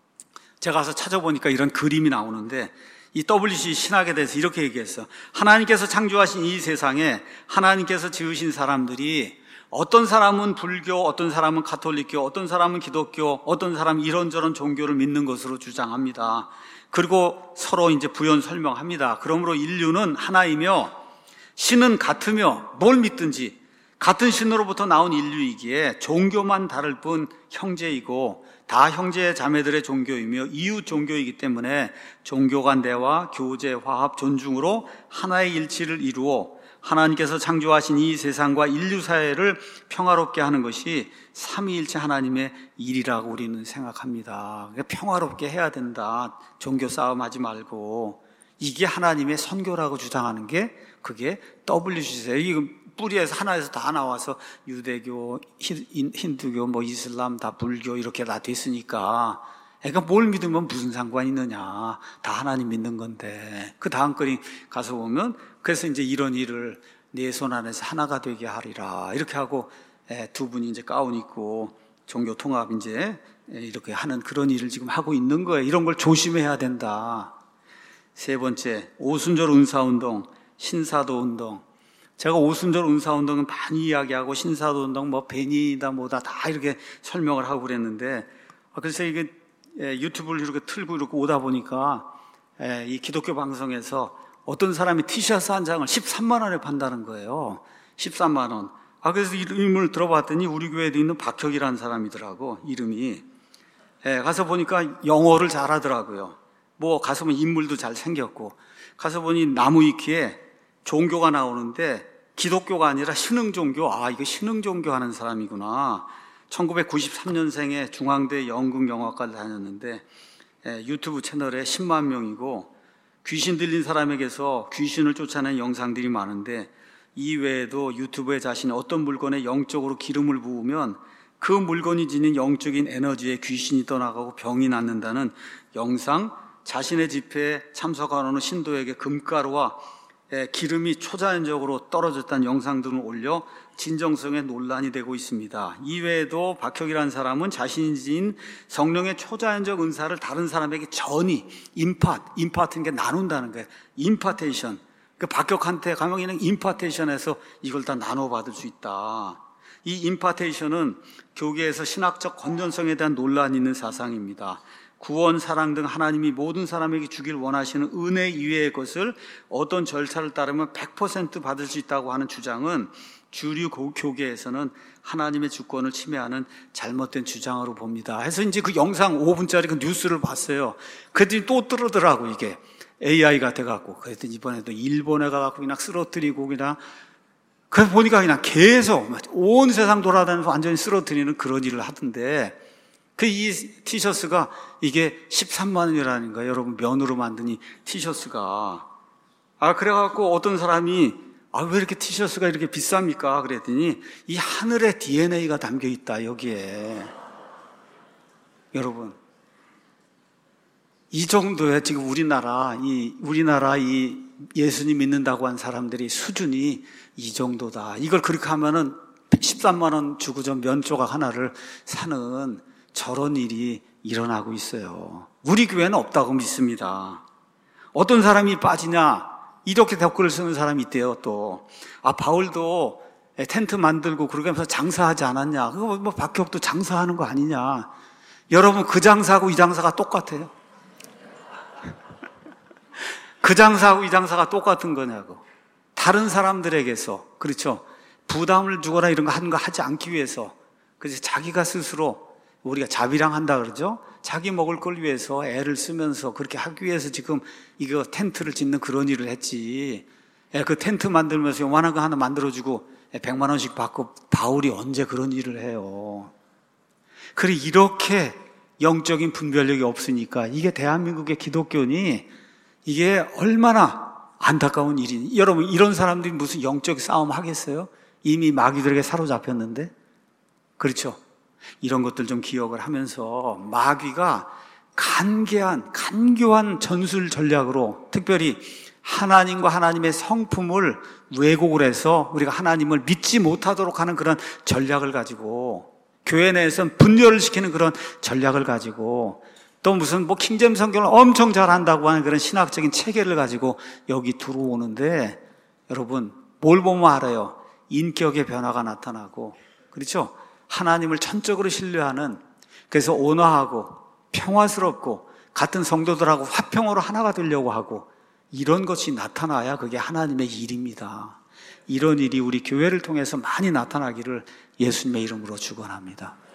제가 가서 찾아보니까 이런 그림이 나오는데 이 더블유씨씨 신학에 대해서 이렇게 얘기했어. 하나님께서 창조하신 이 세상에 하나님께서 지으신 사람들이 어떤 사람은 불교, 어떤 사람은 가톨릭교, 어떤 사람은 기독교, 어떤 사람은 이런저런 종교를 믿는 것으로 주장합니다. 그리고 서로 이제 부연 설명합니다. 그러므로 인류는 하나이며 신은 같으며 뭘 믿든지 같은 신으로부터 나온 인류이기에 종교만 다를 뿐 형제이고 다 형제 자매들의 종교이며 이웃 종교이기 때문에 종교 간 대화, 교제, 화합, 존중으로 하나의 일치를 이루어 하나님께서 창조하신 이 세상과 인류 사회를 평화롭게 하는 것이 삼위일체 하나님의 일이라고 우리는 생각합니다. 평화롭게 해야 된다. 종교 싸움하지 말고. 이게 하나님의 선교라고 주장하는 게 그게 더블유씨씨예요. 뿌리에서 하나에서 다 나와서 유대교, 히- 힌두교, 뭐 이슬람, 다 불교 이렇게 다 됐으니까 그러니까 뭘 믿으면 무슨 상관이 있느냐. 다 하나님 믿는 건데. 그 다음 글이 가서 보면 그래서 이제 이런 일을 내 손 안에서 하나가 되게 하리라. 이렇게 하고 두 분이 이제 가운 입고 종교 통합 이제 이렇게 하는 그런 일을 지금 하고 있는 거예요. 이런 걸 조심해야 된다. 세 번째, 오순절 은사운동, 신사도 운동. 제가 오순절 은사운동은 많이 이야기하고 신사도 운동, 뭐 벤이다 뭐다 다 이렇게 설명을 하고 그랬는데 그래서 이게 유튜브를 이렇게 틀고 이렇게 오다 보니까 이 기독교 방송에서 어떤 사람이 티셔츠 한 장을 십삼만 원에 판다는 거예요. 십삼만 원. 아, 그래서 이름을 들어봤더니 우리 교회에도 있는 박혁이라는 사람이더라고, 이름이. 예, 가서 보니까 영어를 잘하더라고요. 뭐, 가서 보면 인물도 잘 생겼고. 가서 보니 나무 위키에 종교가 나오는데 기독교가 아니라 신흥종교. 아, 이거 신흥종교 하는 사람이구나. 천구백구십삼 년생에 중앙대 연극영화과를 다녔는데 예, 유튜브 채널에 십만 명이고 귀신 들린 사람에게서 귀신을 쫓아내는 영상들이 많은데 이 외에도 유튜브에 자신이 어떤 물건에 영적으로 기름을 부으면 그 물건이 지닌 영적인 에너지에 귀신이 떠나가고 병이 낫는다는 영상, 자신의 집회에 참석하는 신도에게 금가루와 기름이 초자연적으로 떨어졌다는 영상 등을 올려 진정성에 논란이 되고 있습니다. 이외에도 박혁이라는 사람은 자신이 지닌 성령의 초자연적 은사를 다른 사람에게 전이, 임파트, 임파트인 게 나눈다는 거예요. 임파테이션. 그 박혁한테 가면 그냥 임파테이션에서 이걸 다 나눠받을 수 있다. 이 임파테이션은 교계에서 신학적 건전성에 대한 논란이 있는 사상입니다. 구원, 사랑 등 하나님이 모든 사람에게 주길 원하시는 은혜 이외의 것을 어떤 절차를 따르면 백 퍼센트 받을 수 있다고 하는 주장은 주류 교계에서는 하나님의 주권을 침해하는 잘못된 주장으로 봅니다. 해서 이제 그 영상 오 분짜리 그 뉴스를 봤어요. 그랬더니 또 뜨르더라고, 이게. 에이아이가 돼갖고. 그랬더니 이번에도 일본에 가갖고 그냥 쓰러뜨리고 그냥. 그래서 보니까 그냥 계속 온 세상 돌아다니면서 완전히 쓰러뜨리는 그런 일을 하던데 그 이 티셔츠가 이게 십삼만 원이라는 거예요. 여러분, 면으로 만든 이 티셔츠가. 아, 그래갖고 어떤 사람이 아, 왜 이렇게 티셔츠가 이렇게 비쌉니까? 그랬더니 이 하늘의 디엔에이가 담겨 있다, 여기에. 여러분, 이 정도의 지금 우리나라, 이, 우리나라 이 예수님 믿는다고 한 사람들이 수준이 이 정도다. 이걸 그렇게 하면은 십삼만 원 주고 좀 면 조각 하나를 사는 저런 일이 일어나고 있어요. 우리 교회는 없다고 믿습니다. 어떤 사람이 빠지냐? 이렇게 댓글을 쓰는 사람이 있대요, 또. 아, 바울도 텐트 만들고 그러게 하면서 장사하지 않았냐? 그거 뭐 박혁도 장사하는 거 아니냐? 여러분, 그 장사하고 이 장사가 똑같아요. 그 장사하고 이 장사가 똑같은 거냐고. 다른 사람들에게서, 그렇죠? 부담을 주거나 이런 거 하는 거 하지 않기 위해서. 그래서 자기가 스스로 우리가 자비랑 한다 그러죠? 자기 먹을 걸 위해서 애를 쓰면서 그렇게 하기 위해서 지금 이거 텐트를 짓는 그런 일을 했지. 그 텐트 만들면서 요만한 거 하나 만들어주고 백만 원씩 받고 바울이 언제 그런 일을 해요. 그래, 이렇게 영적인 분별력이 없으니까 이게 대한민국의 기독교니 이게 얼마나 안타까운 일이니. 여러분, 이런 사람들이 무슨 영적 싸움 하겠어요? 이미 마귀들에게 사로잡혔는데. 그렇죠? 이런 것들 좀 기억을 하면서 마귀가 간계한, 간교한 전술 전략으로 특별히 하나님과 하나님의 성품을 왜곡을 해서 우리가 하나님을 믿지 못하도록 하는 그런 전략을 가지고 교회 내에서는 분열을 시키는 그런 전략을 가지고 또 무슨 뭐 킹제임 성경을 엄청 잘한다고 하는 그런 신학적인 체계를 가지고 여기 들어오는데 여러분, 뭘 보면 알아요? 인격의 변화가 나타나고, 그렇죠? 하나님을 전적으로 신뢰하는, 그래서 온화하고 평화스럽고 같은 성도들하고 화평으로 하나가 되려고 하고 이런 것이 나타나야 그게 하나님의 일입니다. 이런 일이 우리 교회를 통해서 많이 나타나기를 예수님의 이름으로 축원합니다.